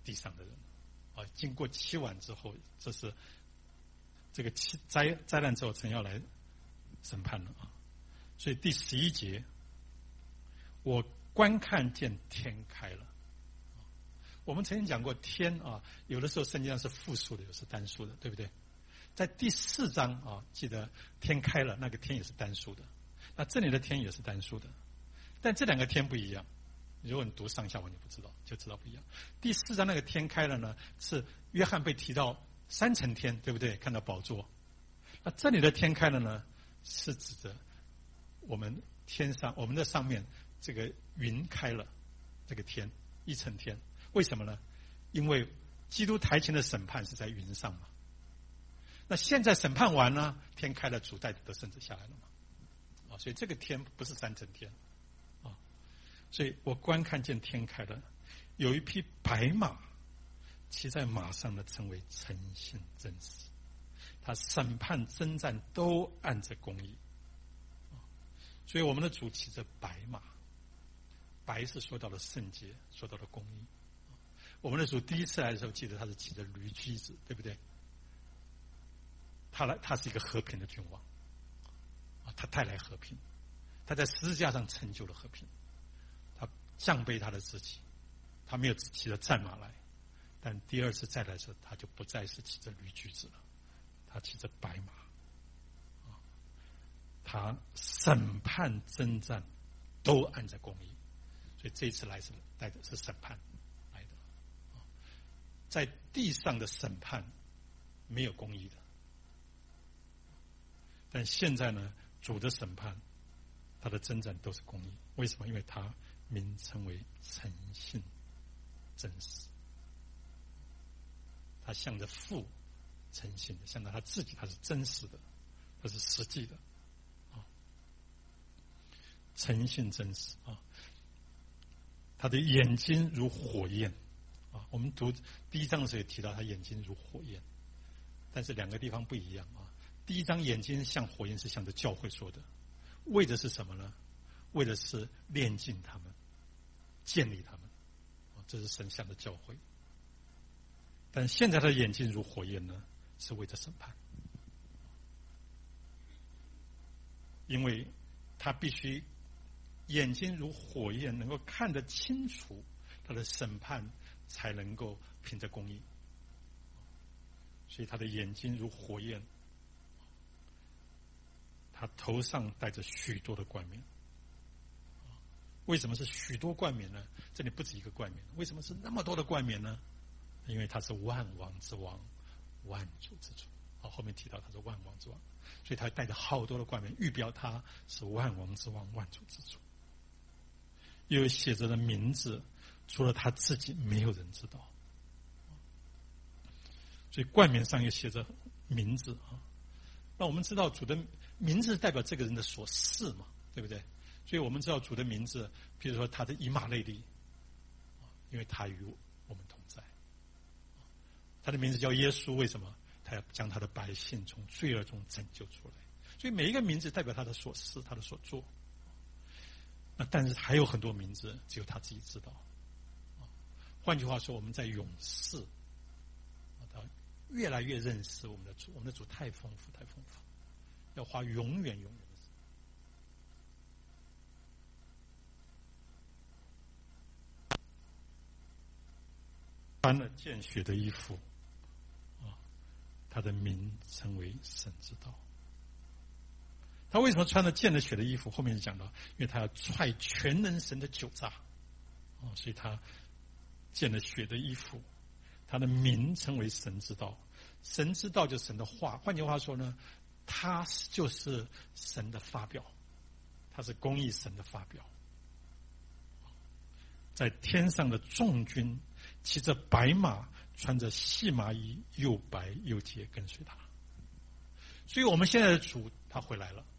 地上的人啊。经过七晚之后，这是这个七灾灾难之后，神要来审判了啊。所以第十一节，我观看见天开了。我们曾经讲过天啊，有的时候圣经上是复数的，有的是单数的，对不对？在第四章啊，记得天开了，那个天也是单数的。那这里的天也是单数的，但这两个天不一样。如果你读上下文，你不知道，就知道不一样。第四章那个天开了呢，是约翰被提到三层天，对不对？看到宝座。那这里的天开了呢，是指着我们天上，我们的上面这个云开了，这个天一层天。为什么呢？因为基督台前的审判是在云上嘛。那现在审判完了，天开了，主带着得胜者下来了嘛。啊，所以这个天不是三层天啊。所以我观看见天开了，有一匹白马，骑在马上的称为诚信真实，他审判征战都按着公义。所以我们的主骑着白马，白是说到了圣洁，说到了公义。我们的主第一次来的时候，记得他是骑着驴驹子，对不对？他来，他是一个和平的君王啊，他带来和平，他在十字架上成就了和平。他降卑他的自己，他没有骑着战马来，但第二次再来的时候，他就不再是骑着驴驹子了，他骑着白马啊，他审判征战都按着公义，所以这一次来是带的是审判。在地上的审判没有公义的，但现在呢，主的审判，他的征战都是公义。为什么？因为他名称为诚信真实，他向着父诚信的，向着他自己，他是真实的，他是实际的啊，诚信真实啊。他的眼睛如火焰。啊，我们读第一章的时候也提到他眼睛如火焰，但是两个地方不一样啊。第一章眼睛像火焰是向着教会说的，为的是什么呢？为的是炼净他们，建立他们，啊，这是神向的教会。但现在他的眼睛如火焰呢，是为着审判，因为他必须眼睛如火焰，能够看得清楚他的审判。才能够凭着公义，所以他的眼睛如火焰，他头上戴着许多的冠冕。为什么是许多冠冕呢？这里不止一个冠冕，为什么是那么多的冠冕呢？因为他是万王之王，万主之主。好，后面提到他是万王之王，所以他带着好多的冠冕，预表他是万王之王，万主之主。又写着的名字。除了他自己，没有人知道。所以冠冕上又写着名字啊。那我们知道主的名字代表这个人的所事嘛，对不对？所以我们知道主的名字，比如说他的以马内利，因为他与我们同在。他的名字叫耶稣，为什么？他要将他的百姓从罪恶中拯救出来。所以每一个名字代表他的所事，他的所做。那但是还有很多名字，只有他自己知道。换句话说，我们在永世，越来越认识我们的主，我们的主太丰富，太丰富，要花永远永远的时间。穿了见血的衣服，啊，他的名称为神之道。他为什么穿了见了血的衣服？后面讲到，因为他要踹全能神的酒闸，啊，所以他。见了血的衣服，他的名称为神之道。神之道就是神的话，换句话说呢，他就是神的发表，他是公义神的发表。在天上的众军骑着白马，穿着细麻衣，又白又洁，跟随他。所以我们现在的主他回来了，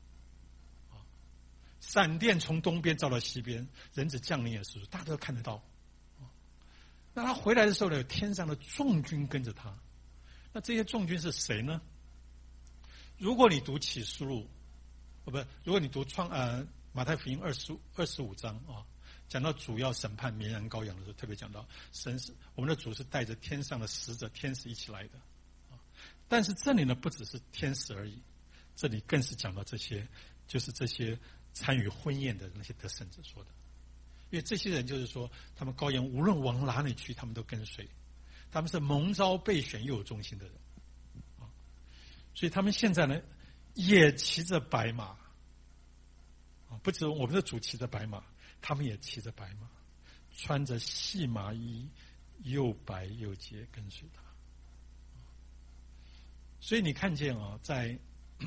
闪电从东边照到西边，人子降临也是，大家都看得到。那他回来的时候呢，有天上的众军跟着他。那这些众军是谁呢？如果你读启示录，哦不，如果你读创呃马太福音二十二十五章啊， 讲到主要审判绵羊羔羊的时候，特别讲到神是我们的主是带着天上的使者天使一起来的。但是这里呢，不只是天使而已，这里更是讲到这些，就是这些参与婚宴的那些得胜者说的。因为这些人就是说，他们羔羊无论往哪里去，他们都跟随，他们是蒙召备选又有忠心的人，所以他们现在呢，也骑着白马，不止我们的主骑着白马，他们也骑着白马，穿着细麻衣，又白又洁，跟随他。所以你看见啊，在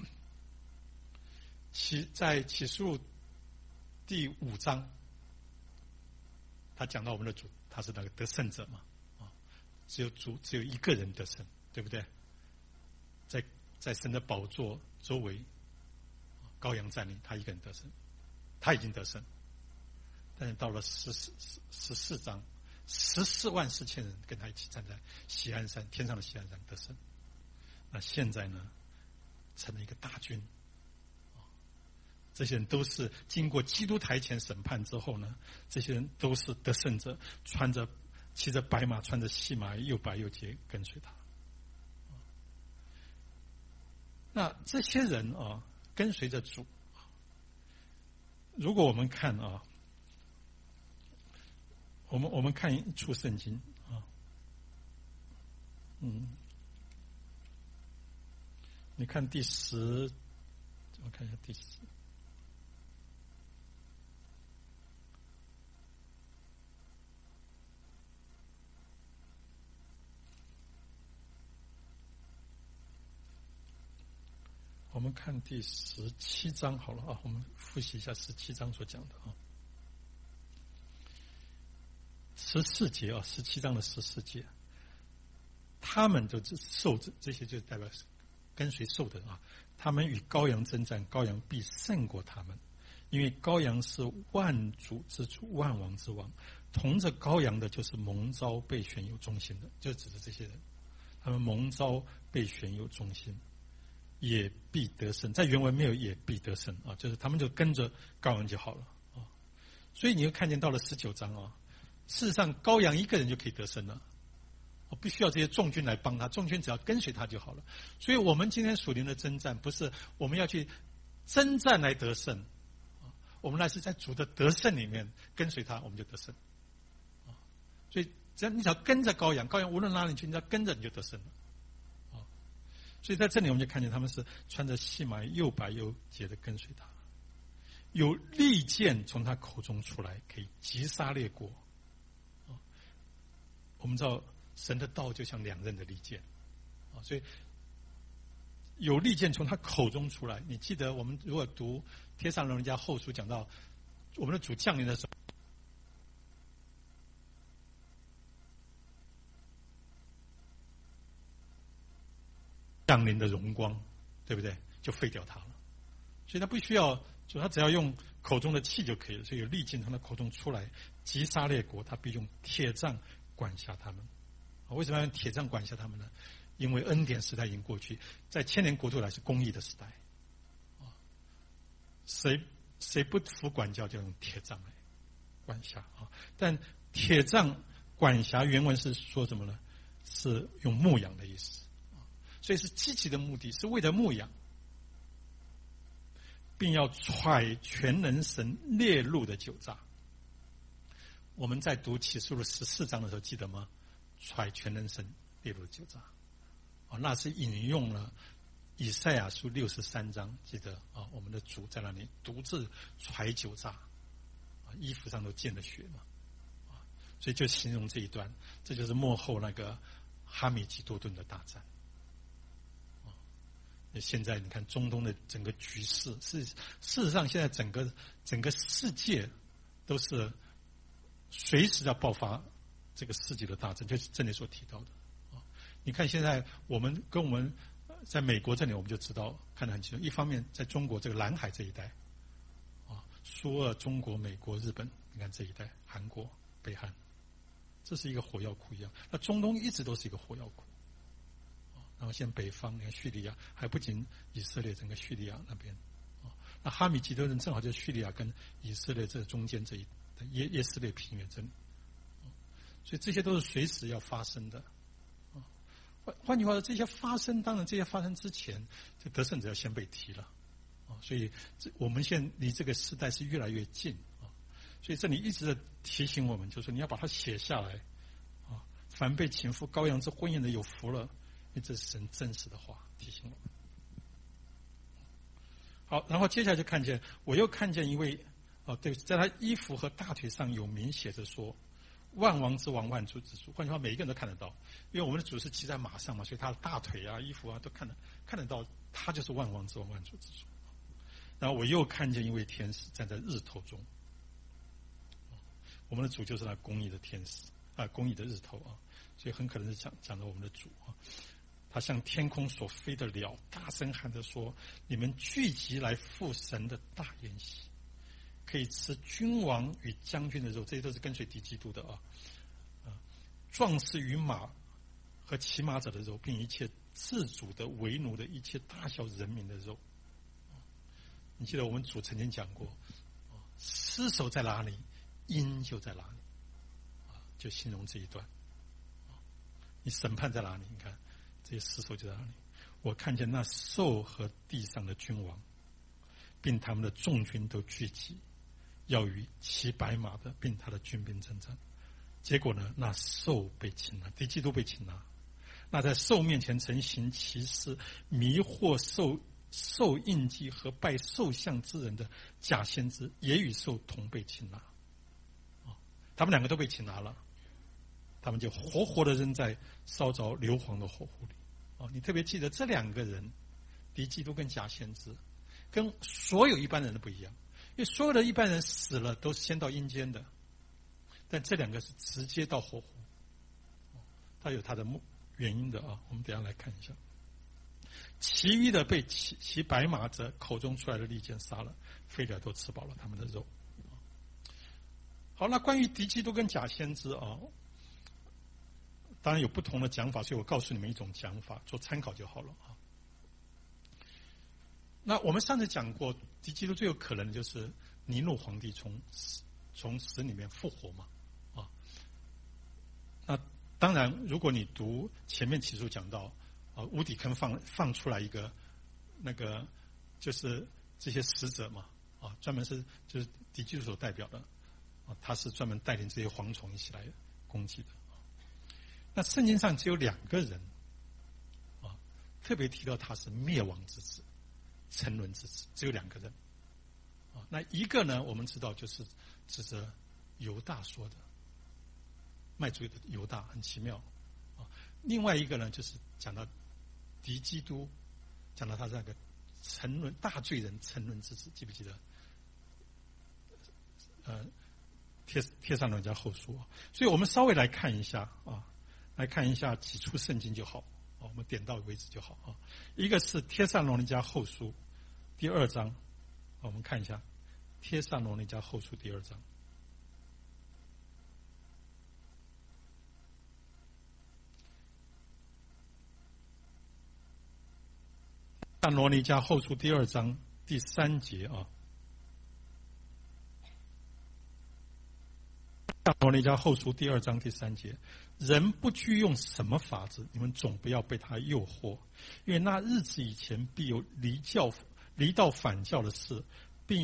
启在启示录第五章，他讲到我们的主，他是那个得胜者嘛，啊，只有主只有一个人得胜，对不对？在在神的宝座周围，羔羊站立，他一个人得胜，他已经得胜。但是到了十四十四章，十四万四千人跟他一起站在锡安山，天上的锡安山得胜。那现在呢，成了一个大军，这些人都是经过基督台前审判之后呢，这些人都是得胜者，穿着骑着白马，穿着细麻，又白又洁，跟随他。那这些人啊，跟随着主。如果我们看啊，我们我们看一处圣经啊，嗯。你看第十，我看一下第十。我们看第十七章好了啊，我们复习一下十七章所讲的啊。十四节啊，十七章的十四节，他们就受这些就代表跟随受的啊，他们与羔羊征战，羔羊必胜过他们，因为羔羊是万主之主，万王之王。同着羔羊的，就是蒙召被选有忠心的，就指着这些人，他们蒙召被选有忠心，也必得胜。在原文没有也必得胜啊，就是他们就跟着羔羊就好了啊。所以你会看见到了十九章啊，事实上羔羊一个人就可以得胜了。我不需要这些众军来帮他，众军只要跟随他就好了。所以我们今天属灵的征战，不是我们要去征战来得胜，我们那是在主的得胜里面跟随他，我们就得胜。所以只要你只要跟着羔羊，羔羊无论哪里去，你只要跟着你就得胜了。所以在这里我们就看见他们是穿着细麻又白又洁的跟随他，有利剑从他口中出来，可以击杀列国。我们知道神的道就像两刃的利剑，啊，所以有利剑从他口中出来。你记得我们如果读帖撒罗尼迦后书，讲到我们的主降临的时候，降临的荣光，对不对？就废掉他了。所以他不需要，就他只要用口中的气就可以了。所以有利剑从他口中出来，击杀列国，他必用铁杖管辖他们。为什么要用铁杖管辖他们呢？因为恩典时代已经过去，在千年国度来是公义的时代。谁谁不服管教，就用铁杖来管辖啊！但铁杖管辖原文是说什么呢？是用牧养的意思，所以是积极的目的，是为了牧养，并要踹全能神烈怒的酒榨。我们在读启示录十四章的时候，记得吗？踹全能神烈怒的酒榨，啊，那是引用了以赛亚书六十三章，记得啊，我们的主在那里独自踹酒榨，啊，衣服上都溅了血嘛，啊，所以就形容这一段，这就是末后那个哈米吉多顿的大战。啊，现在你看中东的整个局势，事事实上现在整个整个世界都是随时要爆发这个世纪的大战，就是这里所提到的啊。你看现在我们跟我们在美国这里，我们就知道看得很清楚。一方面在中国这个南海这一带啊，苏俄、中国、美国、日本，你看这一带，韩国、北韩，这是一个火药库一样。那中东一直都是一个火药库啊。然后现在北方，你看叙利亚，还不仅以色列，整个叙利亚那边啊，那哈米吉多人正好就是叙利亚跟以色列这中间这一耶耶斯列平原这里，所以这些都是随时要发生的。换换句话说，这些发生，当然这些发生之前，这得胜者要先被提了啊。所以这我们现在离这个时代是越来越近啊。所以这里一直在提醒我们，就是说你要把它写下来啊。凡被请赴羔羊之婚宴的有福了，因为这是神真实的话提醒我们。好，然后接下来就看见，我又看见一位哦，对，在他衣服和大腿上有明写着说，万王之王，万主之主。换句话，每一个人都看得到，因为我们的主是骑在马上嘛，所以他的大腿啊、衣服啊都看得看得到，他就是万王之王，万主之主。然后我又看见一位天使站在日头中，我们的主就是那公义的天使啊，公义的日头啊，所以很可能是讲讲到我们的主啊。他向天空所飞的鸟大声喊着说：“你们聚集来赴神的大筵席，可以吃君王与将军的肉。”这些都是跟随敌基督的啊，啊，壮士与马和骑马者的肉，并一切自主的、为奴的一切大小人民的肉。你记得我们主曾经讲过，尸首在哪里，鹰就在哪里，啊，就形容这一段。你审判在哪里？你看。这些尸首就在那里。我看见那兽和地上的君王，并他们的众军都聚集，要与骑白马的并他的军兵征战。结果呢，那兽被擒拿，敌基督被擒拿。那在兽面前曾行奇事、迷惑兽兽印记和拜兽像之人的假先知，也与兽同被擒拿。他们两个都被擒拿了，他们就活活的扔在烧着硫磺的火湖里。哦，你特别记得这两个人，敌基督跟假先知，跟所有一般人都不一样，因为所有的一般人死了都是先到阴间的，但这两个是直接到火湖，它有它的原因的啊。我们等一下来看一下，其余的被骑骑白马者口中出来的利剑杀了，飞鸟都吃饱了他们的肉。好，那关于敌基督跟假先知啊。当然有不同的讲法，所以我告诉你们一种讲法，做参考就好了啊。那我们上次讲过，敌基督最有可能的就是尼禄皇帝从从死里面复活嘛，啊。那当然，如果你读前面起初讲到，啊，无底坑放放出来一个那个就是这些使者嘛，啊，专门是就是敌基督所代表的，啊，他是专门带领这些蝗虫一起来攻击的。那圣经上只有两个人，啊，特别提到他是灭亡之子、沉沦之子，只有两个人，啊，那一个呢，我们知道就是指着犹大说的，卖主的犹大，很奇妙，啊，另外一个呢，就是讲到敌基督，讲到他这个沉沦大罪人、沉沦之子，记不记得？呃，贴贴上人家后书，所以我们稍微来看一下啊。来看一下几处圣经就好，我们点到为止就好啊。一个是帖撒罗尼迦后书第二章，我们看一下帖撒罗尼迦后书第二章。帖撒罗尼迦后书第二章第三节啊。帖撒罗尼迦后书第二章第三节，人不拘用什么法子，你们总不要被他诱惑，因为那日子以前必有离教离道反教的事，并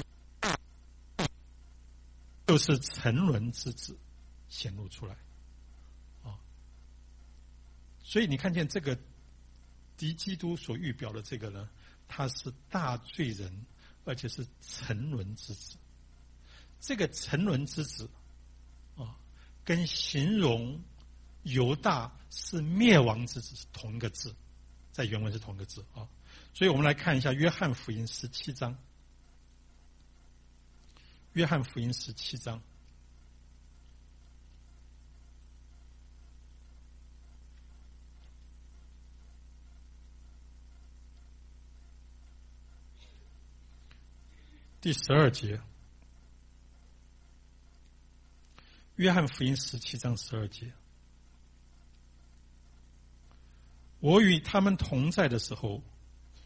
就是沉沦之子显露出来啊。所以你看见这个敌基督所预表的这个呢，他是大罪人，而且是沉沦之子。这个沉沦之子啊，跟形容犹大是灭亡之子是同一个字，在原文是同一个字啊。所以我们来看一下约翰福音十七章，约翰福音十七章第十二节，约翰福音十七章十二节，我与他们同在的时候，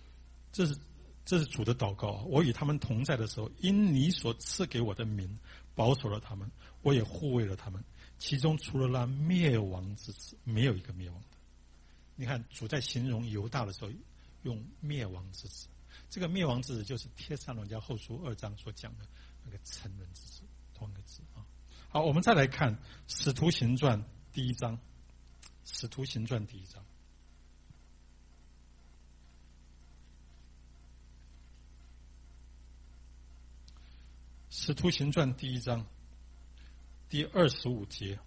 这是这是主的祷告，我与他们同在的时候，因你所赐给我的名， 保守了他们，我也护卫了他们。其中除了那灭亡之子，没有一个灭亡的。你看主在形容犹大的时候用灭亡之子，这个灭亡之子就是帖撒罗尼迦后书二章所讲的那个成人之子，同一个字啊。好，我们再来看使徒行传第一章，使徒行传第一章。使徒行传第一章第二十五节，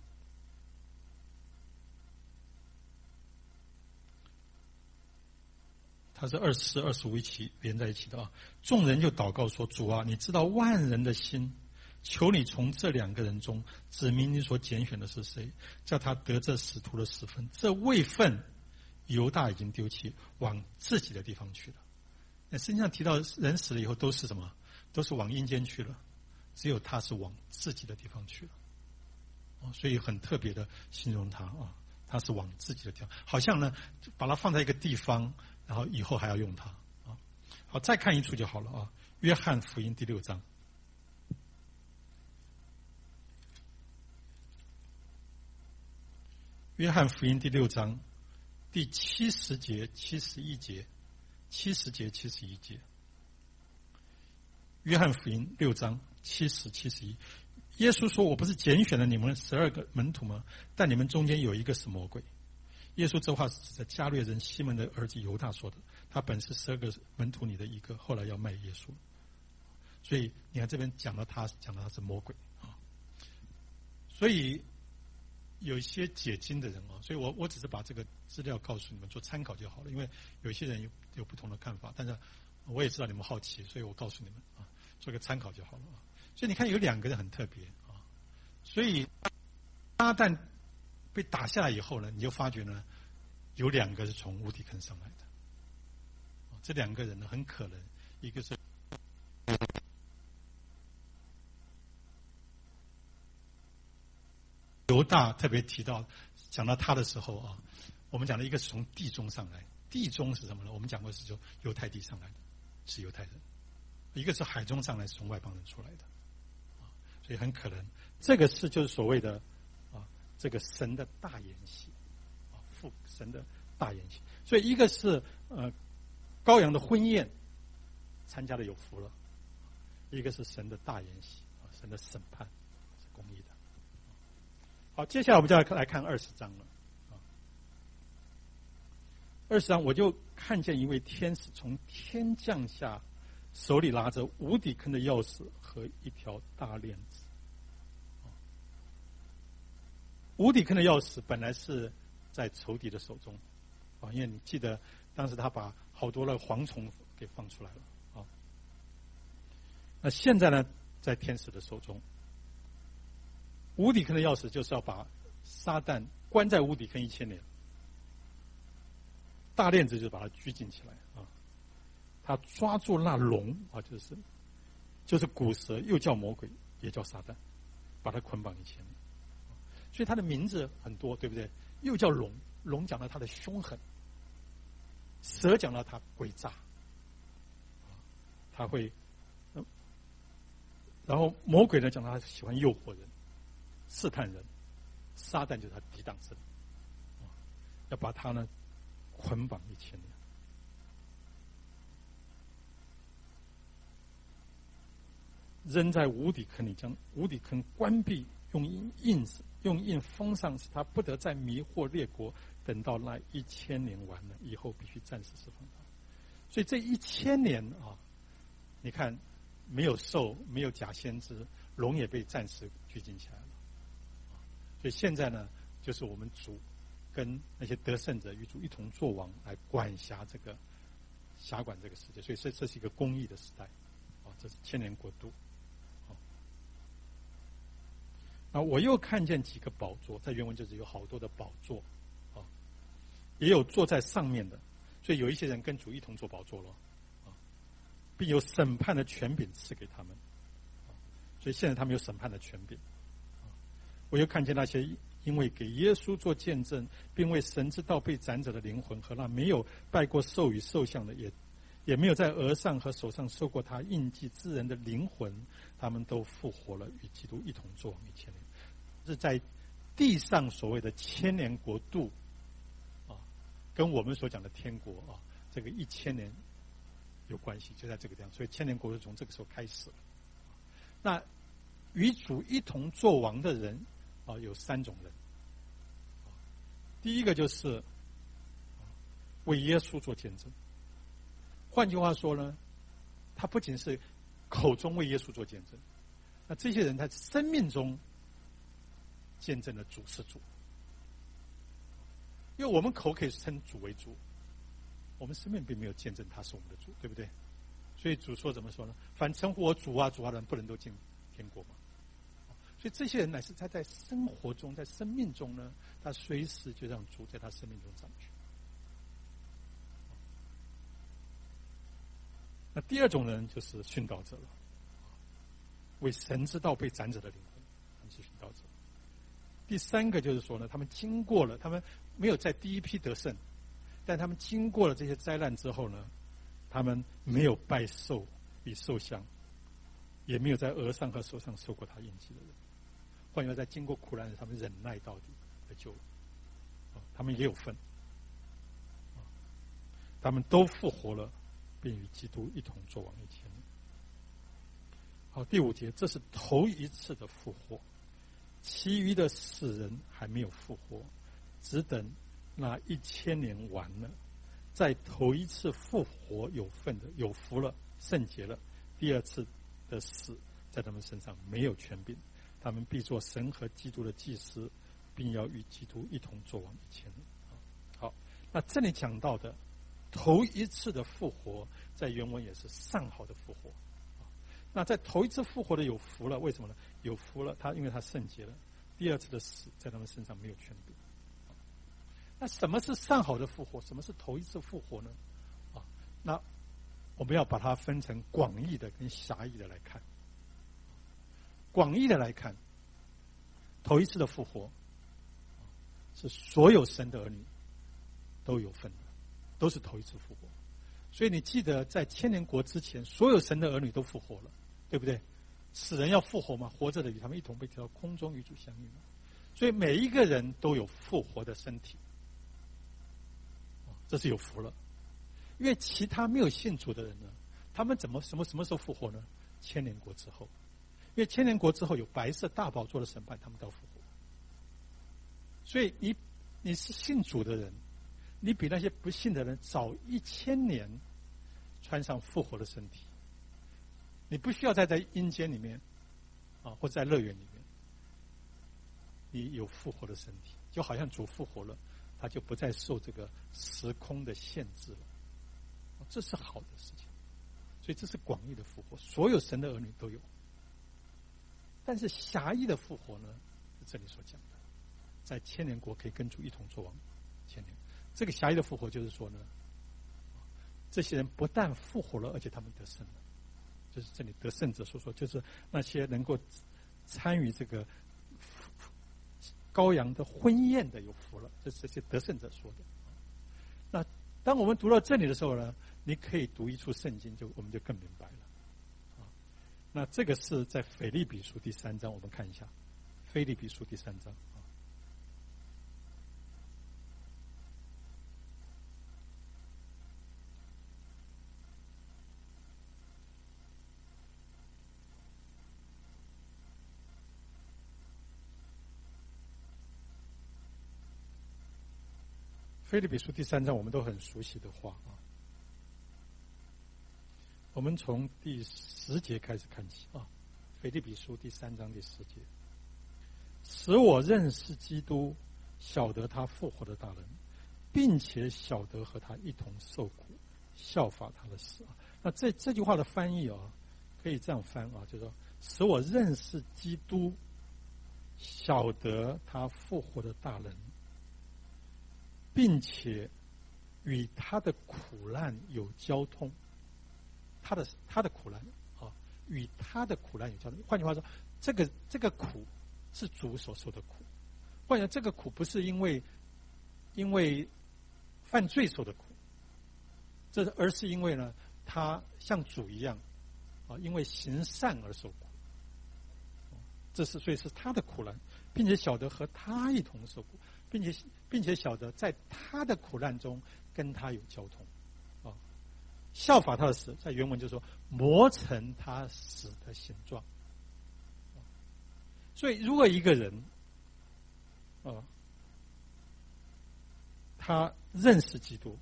它是二十四、二十五一起连在一起的啊。众人就祷告说：“主啊，你知道万人的心，求你从这两个人中指明你所拣选的是谁，叫他得这使徒的十分。这位分犹大已经丢弃，往自己的地方去了。”那圣经上提到人死了以后都是什么？都是往阴间去了，只有他是往自己的地方去了。所以很特别的形容他啊，他是往自己的地方，好像呢把它放在一个地方，然后以后还要用它啊。好，再看一处就好了啊。约翰福音第六章，约翰福音第六章第七十节、七十一节、七十节、七十一节。约翰福音六章七十、七十一。耶稣说：“我不是拣选了你们十二个门徒吗？但你们中间有一个是魔鬼。”耶稣这话是指着加略人西门的儿子犹大说的，他本是十二个门徒里的一个，后来要卖耶稣。所以你看这边讲到他，讲到他是魔鬼啊。所以有一些解经的人啊，所以我我只是把这个资料告诉你们做参考就好了，因为有些人有有不同的看法，但是我也知道你们好奇，所以我告诉你们啊，做个参考就好了啊。所以你看有两个人很特别啊，所以撒旦被打下来以后呢，你就发觉呢，有两个是从无底坑上来的。这两个人呢，很可能一个是犹大，特别提到讲到他的时候啊，我们讲的一个是从地中上来，地中是什么呢？我们讲过是从犹太地上来的，是犹太人；一个是海中上来，是从外邦人出来的。所以很可能这个是就是所谓的啊，这个神的大筵席啊，父神的大筵席。所以一个是呃羔羊的婚宴参加的有福了，一个是神的大筵席啊，神的审判是公义的。好，接下来我们就要来看二十章了啊。二十章我就看见一位天使从天降下，手里拿着无底坑的钥匙和一条大链子。无底坑的钥匙本来是在仇敌的手中啊，因为你记得当时他把好多的蝗虫给放出来了啊。那现在呢，在天使的手中。无底坑的钥匙就是要把撒旦关在无底坑一千年，大链子就是把它拘禁起来啊。他抓住那龙啊，就是就是古蛇，又叫魔鬼，也叫撒旦，把它捆绑一千年。所以他的名字很多，对不对？又叫龙，龙讲到他的凶狠，蛇讲到他诡诈，他会，然后魔鬼呢讲到他喜欢诱惑人、试探人，撒旦就是他抵挡神，要把他呢捆绑一千年。扔在无底坑里，将无底坑关闭，用印子用印封上，使他不得再迷惑列国。等到那一千年完了以后，必须暂时释放他。所以这一千年啊，你看没有兽，没有假先知，龙也被暂时拘禁起来了。所以现在呢，就是我们主跟那些得胜者与主一同作王，来管辖这个辖管这个世界。所以这这是一个公义的时代啊，这是千年国度。啊，我又看见几个宝座，在原文就是有好多的宝座，啊，也有坐在上面的，所以有一些人跟主一同坐宝座了，啊，并有审判的权柄赐给他们，啊，所以现在他们有审判的权柄，啊，我又看见那些因为给耶稣做见证，并为神之道被斩者的灵魂和那没有拜过兽与兽像的，也也没有在额上和手上受过他印记之人的灵魂，他们都复活了，与基督一同作王一千年。是在地上所谓的千年国度啊，跟我们所讲的天国啊，这个一千年有关系，就在这个地方。所以千年国是从这个时候开始了。那与主一同作王的人啊，有三种人。第一个就是为耶稣做见证。换句话说呢，他不仅是口中为耶稣做见证，那这些人在生命中见证了主是主。因为我们口可以称主为主，我们生命并没有见证他是我们的主，对不对？所以主说怎么说呢？凡称呼我主啊主啊的人，不能都进天国嘛。所以这些人乃是他在生活中，在生命中呢，他随时就让主在他生命中掌权。那第二种人就是殉道者了，为神之道被斩者的灵魂，他们是殉道者。第三个就是说呢，他们经过了，他们没有在第一批得胜，但他们经过了这些灾难之后呢，他们没有拜兽与兽像，也没有在额上和手上受过他印记的人。换句话说，在经过苦难时，他们忍耐到底得救了，他们也有份，他们都复活了，并与基督一同作王一千年。好，第五节，这是头一次的复活，其余的死人还没有复活，只等那一千年完了，在头一次复活有份的，有福了，圣洁了。第二次的死在他们身上没有权柄，他们必做神和基督的祭司，并要与基督一同作王一千年。好，那这里讲到的头一次的复活，在原文也是上好的复活。那在头一次复活的有福了，为什么呢？有福了，他因为他圣洁了。第二次的死在他们身上没有权柄。那什么是上好的复活？什么是头一次复活呢？啊，那我们要把它分成广义的跟狭义的来看。广义的来看，头一次的复活是所有神的儿女都有份的，都是头一次复活。所以你记得，在千年国之前，所有神的儿女都复活了，对不对？死人要复活嘛，活着的与他们一同被提到空中与主相遇嘛。所以每一个人都有复活的身体，这是有福了。因为其他没有信主的人呢，他们怎么什么什么时候复活呢？千年国之后。因为千年国之后有白色大宝座的审判，他们都要复活。所以你你是信主的人，你比那些不信的人早一千年穿上复活的身体。你不需要再在阴间里面啊，或者在乐园里面，你有复活的身体，就好像主复活了，他就不再受这个时空的限制了。这是好的事情。所以这是广义的复活，所有神的儿女都有。但是狭义的复活呢，是这里所讲的，在千年国可以跟主一同作王千年。这个狭义的复活就是说呢，这些人不但复活了，而且他们得胜了。就是这里得胜者所说，就是那些能够参与这个羔羊的婚宴的有福了，这是这些得胜者说的。那当我们读到这里的时候呢，你可以读一处圣经，就我们就更明白了。那这个是在腓立比书第三章，我们看一下腓立比书第三章。腓立比书第三章我们都很熟悉的话啊，我们从第十节开始看起啊。腓立比书第三章第十节，使我认识基督，晓得他复活的大能，并且晓得和他一同受苦，效法他的死啊。那这这句话的翻译啊，可以这样翻啊，就是说，使我认识基督，晓得他复活的大能，并且与他的苦难有交通。他的他的苦难啊，与他的苦难有交通。换句话说，这个这个苦是主所受的苦。换言之，这个苦不是因为因为犯罪受的苦，这而是因为呢， 他像主一样啊，因为行善而受苦，这是所以是他的苦难，并且晓得和他一同受苦，并且并且晓得在他的苦难中跟他有交通啊，效法他的死，在原文就说磨成他死的形状。所以如果一个人啊，他认识基督，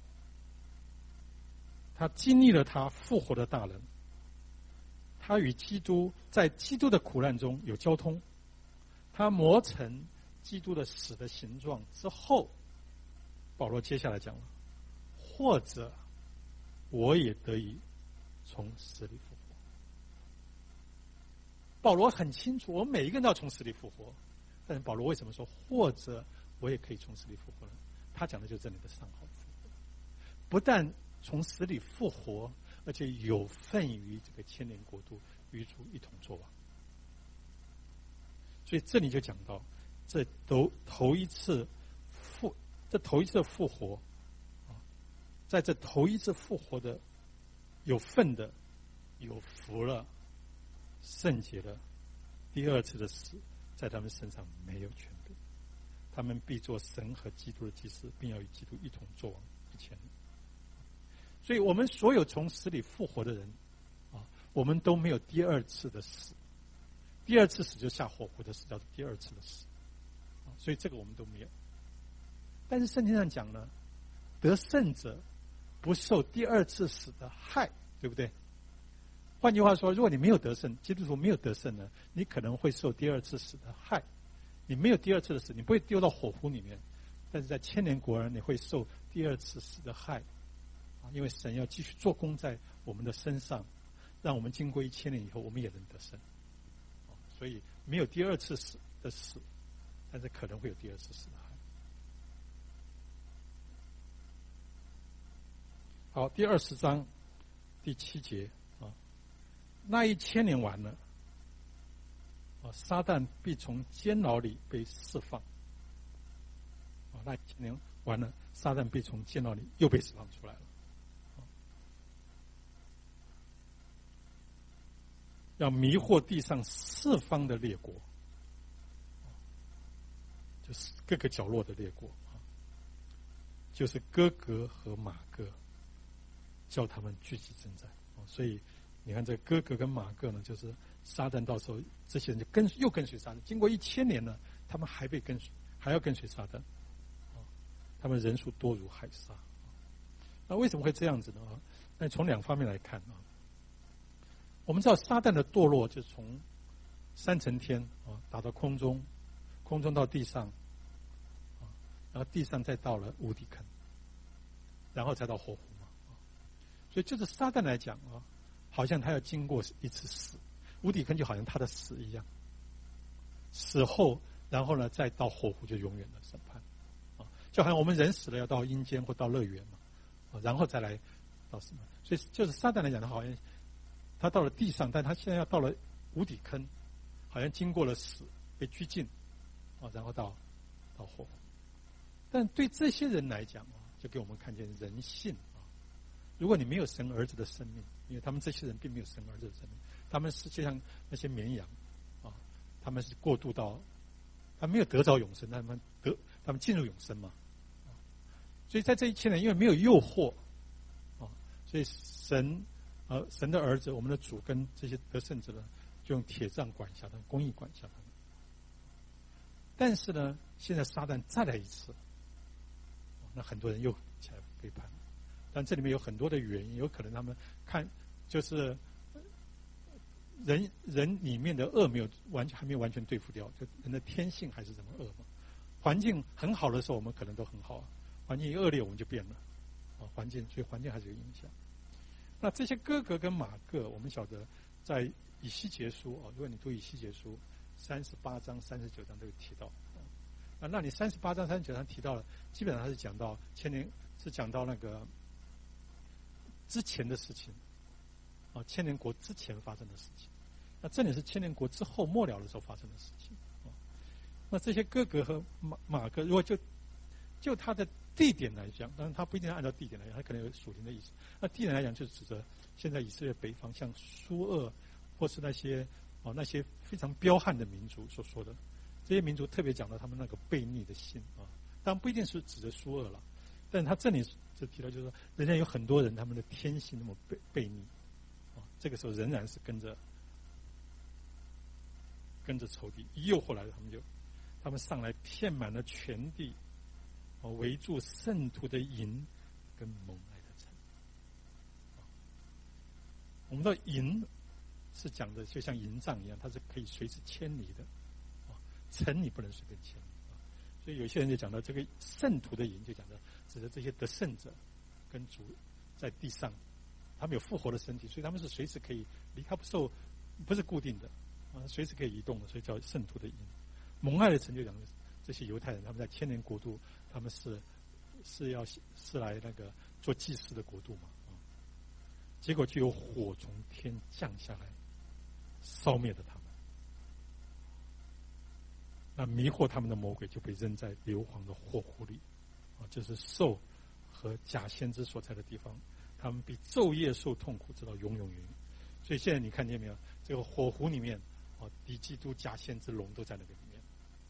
他经历了他复活的大能，他与基督在基督的苦难中有交通，他磨成基督的死的形状之后，保罗接下来讲了，或者我也得以从死里复活。保罗很清楚，我们每一个人都要从死里复活，但是保罗为什么说或者我也可以从死里复活呢？他讲的就是这里的上好复活，不但从死里复活，而且有份于这个千年国度与主一同作王。所以这里就讲到，这头头一次复，这头一次复活啊，在这头一次复活的有份的、有福了、圣洁了，第二次的死在他们身上没有权柄，他们必做神和基督的祭司，并要与基督一同作王一千年。所以我们所有从死里复活的人啊，我们都没有第二次的死，第二次死就下火湖的死，叫做第二次的死啊，所以这个我们都没有。但是圣经上讲呢，得胜者不受第二次死的害，对不对？换句话说，如果你没有得胜，基督徒没有得胜呢，你可能会受第二次死的害。你没有第二次的死，你不会丢到火湖里面，但是在千年国人，你会受第二次死的害啊，因为神要继续做工在我们的身上，让我们经过一千年以后，我们也能得胜。啊，所以没有第二次死的死，但是可能会有第二次死的害。好，第二十章第七节啊，那一千年完了。啊，撒旦必从监牢里被释放。啊，那一千年完了，撒旦必从监牢里又被释放出来了。啊，要迷惑地上四方的列国，啊，就是各个角落的列国啊，就是哥格和马各，叫他们聚集征战。啊，所以你看，这哥格跟马各呢，就是撒旦到时候这些人就跟又跟随撒旦，经过一千年呢，他们还被跟随，还要跟随撒旦，啊，他们人数多如海沙。那为什么会这样子呢？那从两方面来看啊，我们知道撒旦的堕落就从三层天啊打到空中，空中到地上，啊，然后地上再到了无底坑，然后才到火湖嘛。啊，所以就是撒旦来讲啊，好像他要经过一次死。无底坑就好像他的死一样，死后，然后呢，再到火湖就永远的审判，啊，就好像我们人死了要到阴间或到乐园嘛，啊，然后再来到什么？所以就是撒旦来讲，他好像他到了地上，但他现在要到了无底坑，好像经过了死，被拘禁，啊，然后到到火湖。但对这些人来讲啊，就给我们看见人性啊，如果你没有神儿子的生命，因为他们这些人并没有神儿子的生命。他们是就像那些绵羊，啊，他们是过渡到，他没有得着永生，他们得，他们进入永生嘛，啊，所以在这一千年，因为没有诱惑，啊，所以神，呃，神的儿子，我们的主跟这些得胜者呢，就用铁杖管辖他们，公义管辖他们。但是呢，现在撒旦再来一次，那很多人又起来背叛，但这里面有很多的原因，有可能他们看就是。人人里面的恶没有完全还没有完全对付掉，就人的天性还是这么恶嘛。环境很好的时候，我们可能都很好啊；环境一恶劣，我们就变了啊。环境，所以环境还是有影响。那这些哥格跟马各，我们晓得在以西结书啊，如果你读以西结书三十八章、三十九章都有提到啊。那你三十八章、三十九章提到了，基本上是讲到千年，是讲到那个之前的事情。啊，千年国之前发生的事情，那这里是千年国之后末了的时候发生的事情。啊，那这些哥格和马马各，如果就就他的地点来讲，当然他不一定按照地点来讲，他可能有属灵的意思。那地点来讲，就指着现在以色列北方像苏俄或是那些哦那些非常彪悍的民族所说的，这些民族特别讲到他们那个悖逆的心啊，当然不一定是指的苏俄了，但他这里就提到就是说，人家有很多人他们的天性那么悖悖逆啊，这个时候仍然是跟着跟着仇敌一诱惑来的，他们就他们上来遍满了全地，哦围住圣徒的营跟蒙爱的城。我们知道营是讲的就像营帐一样，它是可以随时迁移的，城你不能随便迁移。所以有些人就讲到这个圣徒的营，就讲的指的这些得胜者跟主在地上，他们有复活的身体，所以他们是随时可以离开，不受不是固定的啊，随时可以移动的，所以叫圣徒的营。蒙爱的城就讲的这些犹太人，他们在千年国度，他们是是要是来那个做祭司的国度嘛啊，结果就有火从天降下来，烧灭了他们。那迷惑他们的魔鬼就被扔在硫磺的火湖里，啊，就是兽和假先知所在的地方，他们比昼夜受痛苦，直到永永远远。所以现在你看见没有？这个火湖里面，啊，敌基督、假先知、龙都在那个里面。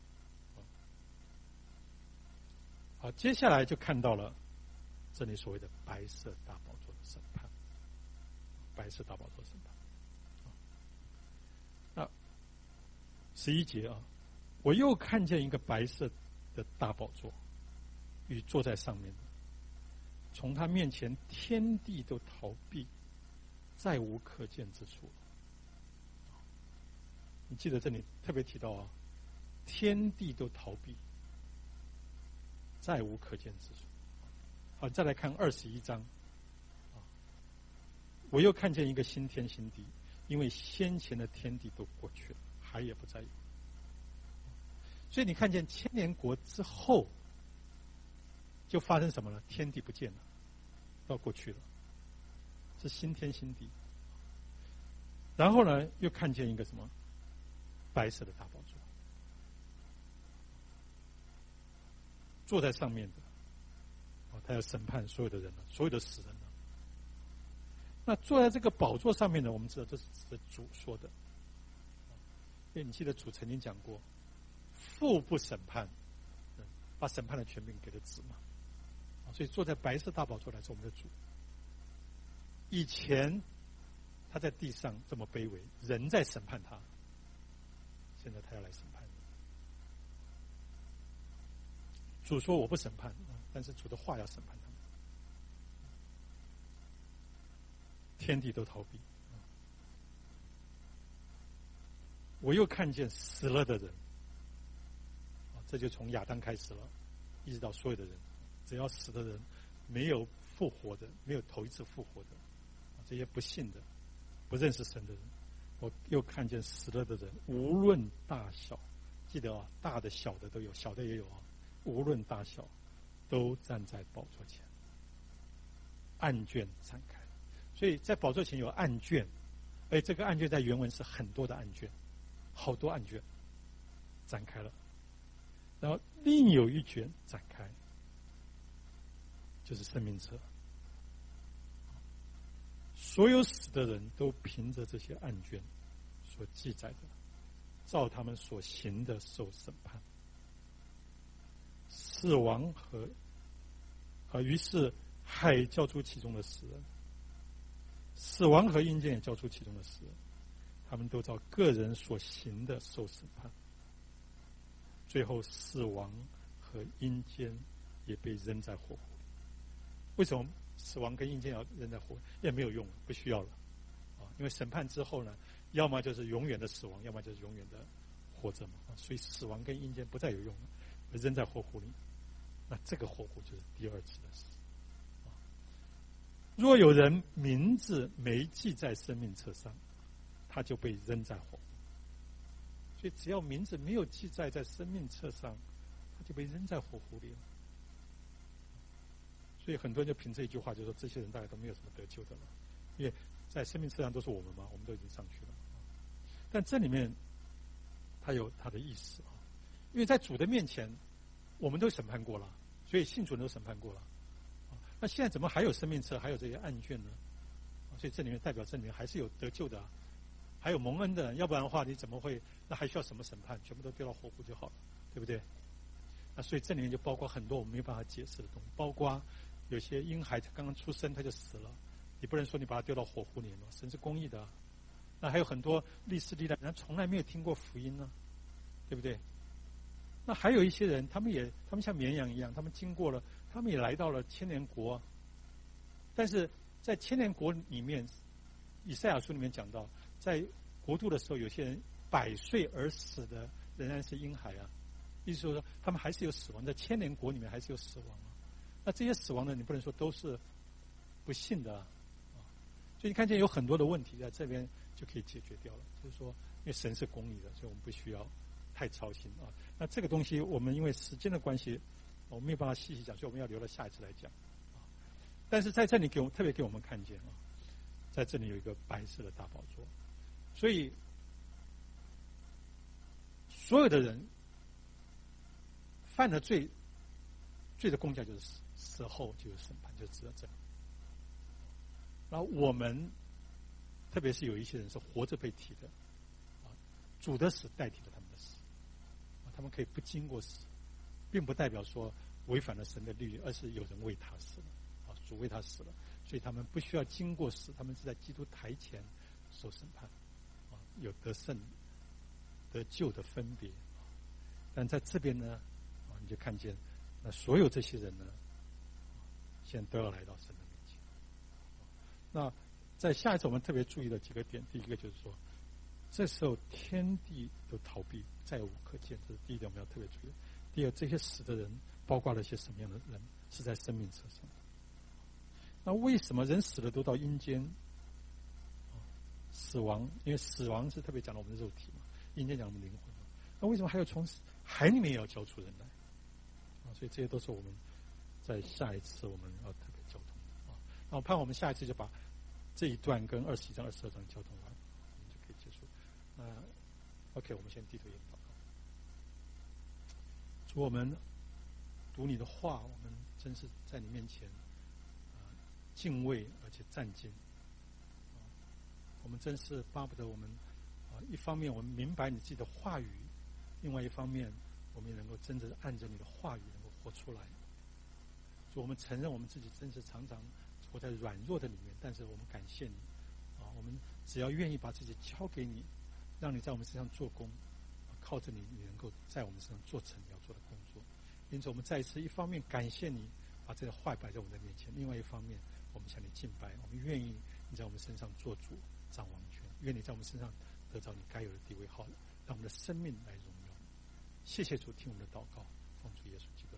好，接下来就看到了这里所谓的白色大宝座的审判，白色大宝座审判。那十一节啊。我又看见一个白色的大宝座，与坐在上面的，从他面前天地都逃避，再无可见之处。你记得这里特别提到啊，天地都逃避，再无可见之处。好，再来看二十一章。我又看见一个新天新地，因为先前的天地都过去了，海也不再有。所以你看见千年国之后，就发生什么了？天地不见了，到过去了，是新天新地。然后呢，又看见一个什么？白色的大宝座，坐在上面的，哦，他要审判所有的人了，所有的死人了。那坐在这个宝座上面呢，我们知道这是主说的，因为你记得主曾经讲过。父不审判，把审判的权柄给了子嘛，所以坐在白色大宝座来是我们的主。以前他在地上这么卑微，人在审判他，现在他要来审判人。主说我不审判，但是主的话要审判他们。天地都逃避，我又看见死了的人。这就从亚当开始了，一直到所有的人，只要死的人没有复活的，没有头一次复活的，这些不信的、不认识神的人，我又看见死了的人，无论大小，记得啊，大的、小的都有，小的也有啊，无论大小，都站在宝座前，案卷展开。所以在宝座前有案卷，而这个案卷在原文是很多的案卷，好多案卷展开了。然后另有一卷展开，就是生命册。所有死的人都凭着这些案卷所记载的，照他们所行的受审判。死亡和啊，于是海交出其中的死人，死亡和阴间也交出其中的死人，他们都照个人所行的受审判。最后，死亡和阴间也被扔在火湖里。为什么死亡跟阴间要扔在火湖？也没有用了，不需要了啊！因为审判之后呢，要么就是永远的死亡，要么就是永远的活着嘛。所以死亡跟阴间不再有用了，扔在火湖里。那这个火湖就是第二次的死。若有人名字没记在生命册上，他就被扔在火湖。所以只要名字没有记载在生命册上，他就被扔在火湖里了。所以很多人就凭这一句话就说，这些人大概都没有什么得救的了，因为在生命册上都是我们嘛，我们都已经上去了。但这里面它有它的意思啊，因为在主的面前我们都审判过了，所以信主人都审判过了。那现在怎么还有生命册，还有这些案卷呢？ 所以这里面代表这里面还是有得救的、啊，还有蒙恩的，要不然的话你怎么会？那还需要什么审判？全部都丢到火湖就好了，对不对？那所以这里面就包括很多我们没有办法解释的东西，包括有些婴孩刚刚出生他就死了，你不能说你把他丢到火湖里面，神是公义的、啊。那还有很多历史历代人从来没有听过福音呢、啊，对不对？那还有一些人，他们也他们像绵羊一样，他们经过了，他们也来到了千年国、啊，但是在千年国里面，以赛亚书里面讲到，在国度的时候，有些人百岁而死的仍然是婴孩啊，意思说他们还是有死亡，在千年国里面还是有死亡啊。那这些死亡的你不能说都是不幸的啊，所以你看见有很多的问题在这边就可以解决掉了，就是说因为神是公义的，所以我们不需要太操心啊。那这个东西我们因为时间的关系，我们没有办法细细讲，所以我们要留到下一次来讲啊。但是在这里给我们特别给我们看见啊，在这里有一个白色的大宝座，所以所有的人犯了罪，罪的公价就是死，死后就有审判，就值得证。然后我们，特别是有一些人是活着被提的，啊，主的死代替了他们的死，啊，他们可以不经过死，并不代表说违反了神的律例，而是有人为他死了，啊，主为他死了，所以他们不需要经过死，他们是在基督台前受审判，啊，有得胜、得救的分别。但在这边呢，啊，你就看见，那所有这些人呢，现在都要来到神的面前。那在下一次我们特别注意的几个点，第一个就是说，这时候天地都逃避，再无可见，这是第一点我们要特别注意。第二，这些死的人包括了一些什么样的人，是在生命车上。那为什么人死了都到阴间？死亡，因为死亡是特别讲到我们的肉体嘛，阴间讲我们灵魂嘛。那为什么还有从海里面也要交出人来？啊，所以这些都是我们在下一次我们要特别交通的啊。那我盼望我们下一次就把这一段跟二十一章、二十二章交通完，我们就可以结束。那 OK， 我们先低头祷告。主，我们读你的话，我们真是在你面前啊敬畏而且战兢。我们真是巴不得我们啊，一方面我们明白你自己的话语，另外一方面我们也能够真正按着你的话语能够活出来。所以我们承认我们自己真是常常活在软弱的里面，但是我们感谢你啊，我们只要愿意把自己交给你，让你在我们身上做工，靠着你，你能够在我们身上做成你要做的工作。因此我们再一次一方面感谢你把这个话摆在我们的面前，另外一方面我们向你敬拜，我们愿意你在我们身上做主掌王权，愿你在我们身上得到你该有的地位，好，让我们的生命来荣耀你。谢谢主，听我们的祷告，奉主耶稣基督。